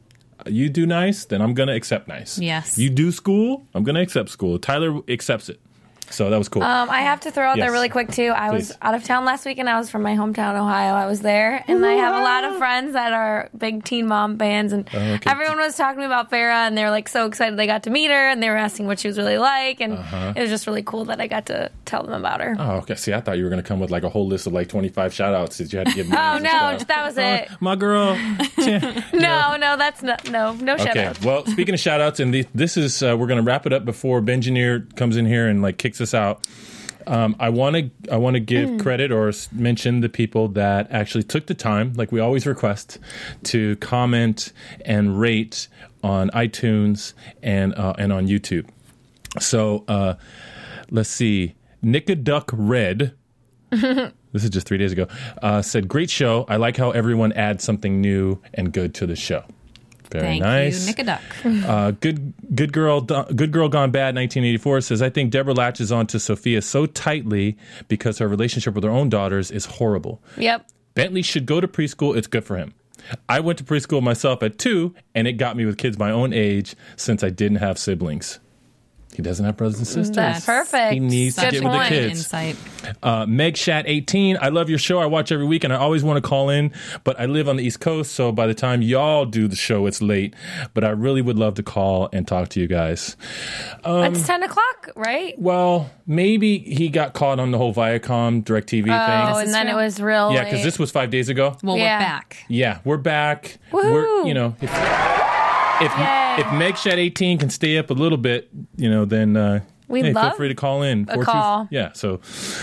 Speaker 4: you do nice, then I'm going to accept nice.
Speaker 5: Yes.
Speaker 4: You do school, I'm going to accept school. Tyler accepts it. So that was cool.
Speaker 7: Um, I have to throw out
Speaker 4: Yes.
Speaker 7: there really quick too. I was
Speaker 4: Please.
Speaker 7: out of town last week, and I was from my hometown, Ohio. I was there, and I have a lot of friends that are big Teen Mom fans, and
Speaker 4: Oh, okay.
Speaker 7: everyone was talking to me about Farrah, and they were like so excited they got to meet her, and they were asking what she was really like, and
Speaker 4: Uh-huh.
Speaker 7: it was just really cool that I got to tell them about her.
Speaker 4: Oh, okay. See, I thought you were going to come with like a whole list of like twenty-five shout outs that you had to give me.
Speaker 7: Oh no, that was it.
Speaker 4: My girl.
Speaker 7: No, no, that's no, no, no shout
Speaker 4: Okay.
Speaker 7: out.
Speaker 4: Well, speaking of shout outs, and the, this is, uh, we're going to wrap it up before Bengineer comes in here and like kicks us out. Um, I want to I want to give
Speaker 7: Hmm.
Speaker 4: credit or s- mention the people that actually took the time, like we always request, to comment and rate on iTunes and uh, and on YouTube. So uh, let's see, Nickaduck Red. This is just three days ago. Uh, said, "Great show. I like how everyone adds something new and good to the show." Very
Speaker 5: Thank
Speaker 4: nice.
Speaker 5: you, Nickaduck.
Speaker 4: Uh, good, good girl, good girl gone bad. nineteen eighty-four says, "I think Deborah latches onto Sophia so tightly because her relationship with her own daughters is horrible.
Speaker 7: Yep.
Speaker 4: Bentley should go to preschool. It's good for him. I went to preschool myself at two, and it got me with kids my own age since I didn't have siblings." He doesn't have brothers and sisters.
Speaker 7: That's perfect.
Speaker 4: He needs to
Speaker 7: Good
Speaker 4: get with the
Speaker 7: point.
Speaker 4: kids.
Speaker 5: Insight.
Speaker 4: Uh, Meg Shat eighteen, I love your show. I watch every week and I always want to call in, but I live on the East Coast, so by the time y'all do the show, it's late. But I really would love to call and talk to you guys. Um,
Speaker 7: It's ten o'clock, right?
Speaker 4: Well, maybe he got caught on the whole Viacom DirecTV thing.
Speaker 7: Oh,
Speaker 5: This
Speaker 7: and
Speaker 5: is
Speaker 7: then
Speaker 5: true.
Speaker 7: it was real.
Speaker 4: Yeah, because
Speaker 7: late.
Speaker 4: this was five days ago.
Speaker 5: Well,
Speaker 7: Yeah.
Speaker 5: we're back.
Speaker 4: Yeah, we're back.
Speaker 7: Woohoo.
Speaker 4: We're, you know, if, if,
Speaker 7: Yay.
Speaker 4: if Meg Shat eighteen can stay up a little bit, you know, then uh,
Speaker 7: We'd
Speaker 4: hey, feel
Speaker 7: love
Speaker 4: free to call in.
Speaker 7: a
Speaker 4: Four two-
Speaker 7: call.
Speaker 4: Yeah, so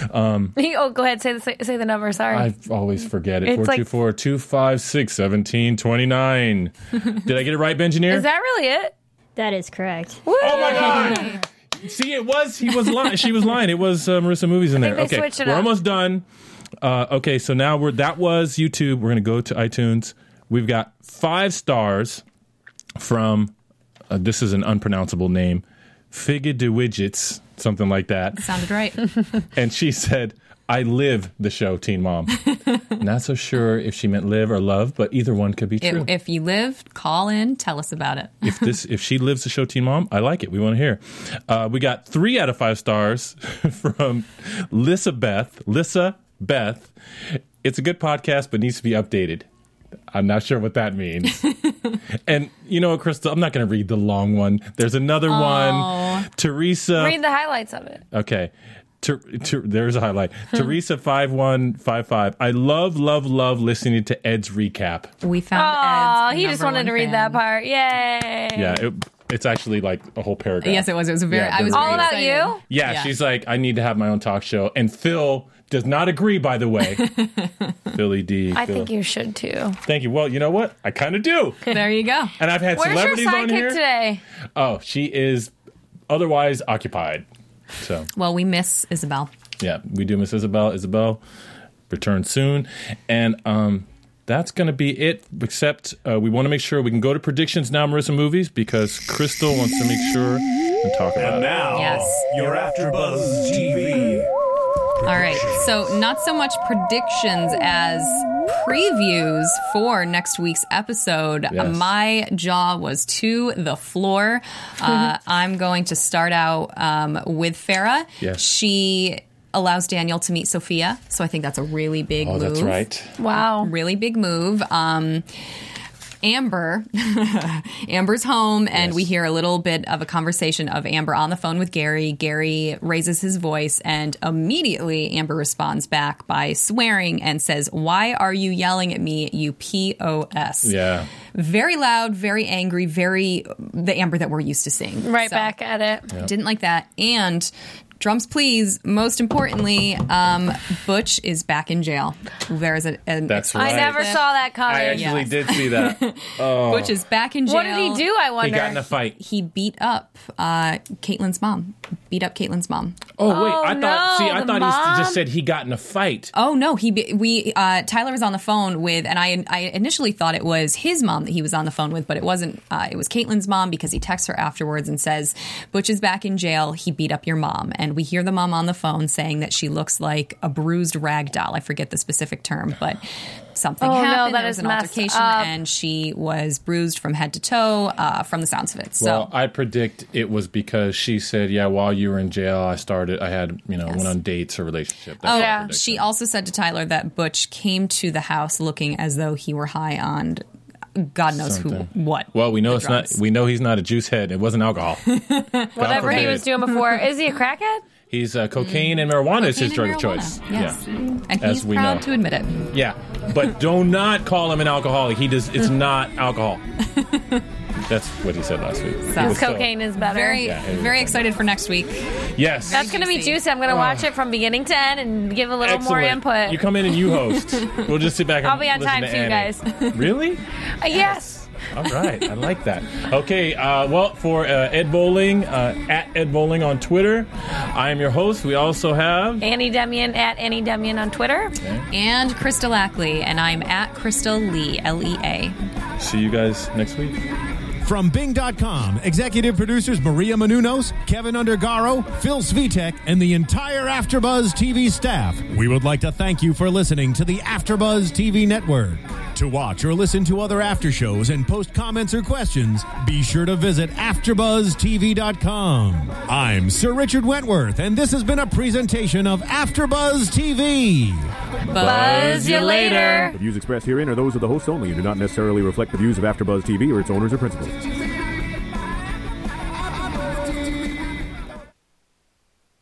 Speaker 7: oh, go ahead. Say the say, say the number. Sorry.
Speaker 4: I always forget it.
Speaker 7: It's
Speaker 4: four
Speaker 7: like-
Speaker 4: two four, two five six, one seven two nine. Did I get it right, Bengineer?
Speaker 7: Is that really it?
Speaker 10: That is correct.
Speaker 7: Woo!
Speaker 4: Oh my God! See, it was, he was lying. She was lying. It was uh, Marissa Movies in there.
Speaker 7: think they
Speaker 4: Okay,
Speaker 7: switched it
Speaker 4: we're
Speaker 7: up.
Speaker 4: almost done. Uh, okay, so now we're, that was YouTube. We're going to go to iTunes. We've got five stars from, uh, this is an unpronounceable name, Figga de Widgets, something like that.
Speaker 5: Sounded right.
Speaker 4: And she said, "I live the show, Teen Mom." Not so sure if she meant live or love, but either one could be true.
Speaker 5: If, if you lived, call in, tell us about it.
Speaker 4: if this, if she lives to show Teen Mom, I like it. We want to hear. Uh, we got three out of five stars from Lissa Beth. Lissa Beth. It's a good podcast, but needs to be updated. I'm not sure what that means. And you know, Crystal, I'm not going to read the long one. There's another
Speaker 5: Oh.
Speaker 4: one. Teresa.
Speaker 7: Read the highlights of it.
Speaker 4: Okay. Ter- ter- there's a highlight. Teresa five one five five. I love, love, love listening to Ed's recap.
Speaker 5: We found
Speaker 7: Oh,
Speaker 5: Ed's
Speaker 7: he just
Speaker 5: number
Speaker 7: wanted to
Speaker 5: one
Speaker 7: read
Speaker 5: fan.
Speaker 7: that part. Yay.
Speaker 4: Yeah, it, it's actually like a whole paragraph.
Speaker 5: Yes, it was. It was a very.
Speaker 4: Yeah,
Speaker 5: I was
Speaker 4: the
Speaker 5: very
Speaker 7: All about
Speaker 5: excited.
Speaker 7: you?
Speaker 4: Yeah,
Speaker 5: Yeah.
Speaker 4: she's like, I need to have my own talk show. And Phil does not agree, by the way. Philly D.
Speaker 7: I
Speaker 4: Phil.
Speaker 7: think you should too.
Speaker 4: Thank you. Well, you know what? I kind of do.
Speaker 5: There you go.
Speaker 4: And I've had
Speaker 7: Where's your
Speaker 4: celebrities on
Speaker 7: sidekick
Speaker 4: here.
Speaker 7: today?
Speaker 4: Oh, she is otherwise occupied. So,
Speaker 5: Well, we miss Isabel.
Speaker 4: yeah, we do miss Isabel. Isabel, return soon. And um, that's going to be it, except uh, we want to make sure we can go to predictions now, Marissa Movies, because Crystal wants to make sure and talk about
Speaker 1: And
Speaker 4: it.
Speaker 1: now,
Speaker 5: Yes.
Speaker 1: your AfterBuzz T V.
Speaker 5: All right. So, not so much predictions as previews for next week's episode.
Speaker 4: Yes.
Speaker 5: Uh, my jaw was to the floor. Uh, I'm going to start out um, with Farrah.
Speaker 4: Yes.
Speaker 5: She allows Daniel to meet Sophia. So, I think that's a really big
Speaker 4: Oh,
Speaker 5: move.
Speaker 4: that's right.
Speaker 7: Wow.
Speaker 5: Really big move. Um, Amber, Amber's home, and
Speaker 4: Yes.
Speaker 5: we hear a little bit of a conversation of Amber on the phone with Gary. Gary raises his voice, and immediately Amber responds back by swearing and says, "Why are you yelling at me, you P O S?"
Speaker 4: Yeah.
Speaker 5: Very loud, very angry, very the Amber that we're used to seeing.
Speaker 7: Right
Speaker 5: So,
Speaker 7: back at it.
Speaker 5: Didn't like that. And drums please, most importantly, um, Butch is back in jail. There is a, an
Speaker 4: That's
Speaker 7: I
Speaker 4: right.
Speaker 7: never saw that coming.
Speaker 4: I actually
Speaker 5: Yes.
Speaker 4: did see that.
Speaker 5: Butch is back in jail.
Speaker 7: What did he do, I
Speaker 4: He
Speaker 7: wonder?
Speaker 4: got in a fight.
Speaker 5: He beat up uh, Caitlin's mom. Beat up Caitlin's mom.
Speaker 4: Oh, wait.
Speaker 7: Oh,
Speaker 4: I thought, see,
Speaker 7: no,
Speaker 4: I
Speaker 7: the
Speaker 4: thought he
Speaker 7: mom?
Speaker 4: just said he got in a fight.
Speaker 5: Oh no, he be- we uh, Tyler was on the phone with, and I I initially thought it was his mom that he was on the phone with, but it wasn't. Uh, it was Caitlin's mom because he texts her afterwards and says, "Butch is back in jail. He beat up your mom." And we hear the mom on the phone saying that she looks like a bruised rag doll. I forget the specific term, but something
Speaker 7: Oh, no,
Speaker 5: happened.
Speaker 7: that
Speaker 5: there was
Speaker 7: is
Speaker 5: an
Speaker 7: messed
Speaker 5: altercation,
Speaker 7: up.
Speaker 5: and she was bruised from head to toe uh, from the sounds of it. So.
Speaker 4: Well, I predict it was because she said, yeah, while you were in jail, I started, I had, you know,
Speaker 5: Yes.
Speaker 4: went on dates or relationship.
Speaker 5: Oh,
Speaker 4: That's my
Speaker 7: Yeah.
Speaker 4: prediction.
Speaker 5: she also said to Tyler that Butch came to the house looking as though he were high on God knows
Speaker 4: Something.
Speaker 5: who, what.
Speaker 4: Well, we know
Speaker 5: the
Speaker 4: it's
Speaker 5: drugs.
Speaker 4: not, we know he's not a juice head. It wasn't alcohol.
Speaker 7: Whatever he
Speaker 4: forbid.
Speaker 7: was doing before. Is he a crackhead?
Speaker 4: He's uh, cocaine and marijuana is his
Speaker 5: Cocaine
Speaker 4: drug
Speaker 5: and
Speaker 4: of choice.
Speaker 5: marijuana. Yes.
Speaker 4: Yeah.
Speaker 5: And
Speaker 4: As
Speaker 5: he's
Speaker 4: we
Speaker 5: proud
Speaker 4: know.
Speaker 5: to admit it.
Speaker 4: Yeah. But do not call him an alcoholic. He does, it's not alcohol. That's what he said last week. He was
Speaker 7: His
Speaker 4: so-
Speaker 7: cocaine is better.
Speaker 5: Very,
Speaker 4: Yeah, it was
Speaker 5: very
Speaker 4: fun.
Speaker 5: excited for next week.
Speaker 4: Yes.
Speaker 7: That's going to be
Speaker 5: juicy.
Speaker 7: juicy. I'm going to watch it from beginning to end and give a little more
Speaker 4: Excellent.
Speaker 7: input.
Speaker 4: You come in and you host. We'll just sit back and
Speaker 7: I'll be on
Speaker 4: listen
Speaker 7: time
Speaker 4: to
Speaker 7: too,
Speaker 4: Annie.
Speaker 7: guys.
Speaker 4: Really?
Speaker 7: Uh, yes.
Speaker 4: All right. I like that. Okay. Uh, well, for uh, Ed Bowling, uh, at Ed Bowling on Twitter, I am your host. We also have...
Speaker 7: Annie Demian at Annie Demian on Twitter.
Speaker 5: And Crystal Ackley, and I'm at Crystal Lee, L E A.
Speaker 4: See you guys next week.
Speaker 3: From Bing dot com, executive producers Maria Menounos, Kevin Undergaro, Phil Svitek, and the entire AfterBuzz T V staff, we would like to thank you for listening to the AfterBuzz T V network. To watch or listen to other after shows and post comments or questions, be sure to visit after buzz T V dot com. I'm Sir Richard Wentworth, and this has been a presentation of AfterBuzz T V.
Speaker 5: Buzz you later.
Speaker 10: The views expressed herein are those of the host only and do not necessarily reflect the views of AfterBuzz T V or its owners or principals.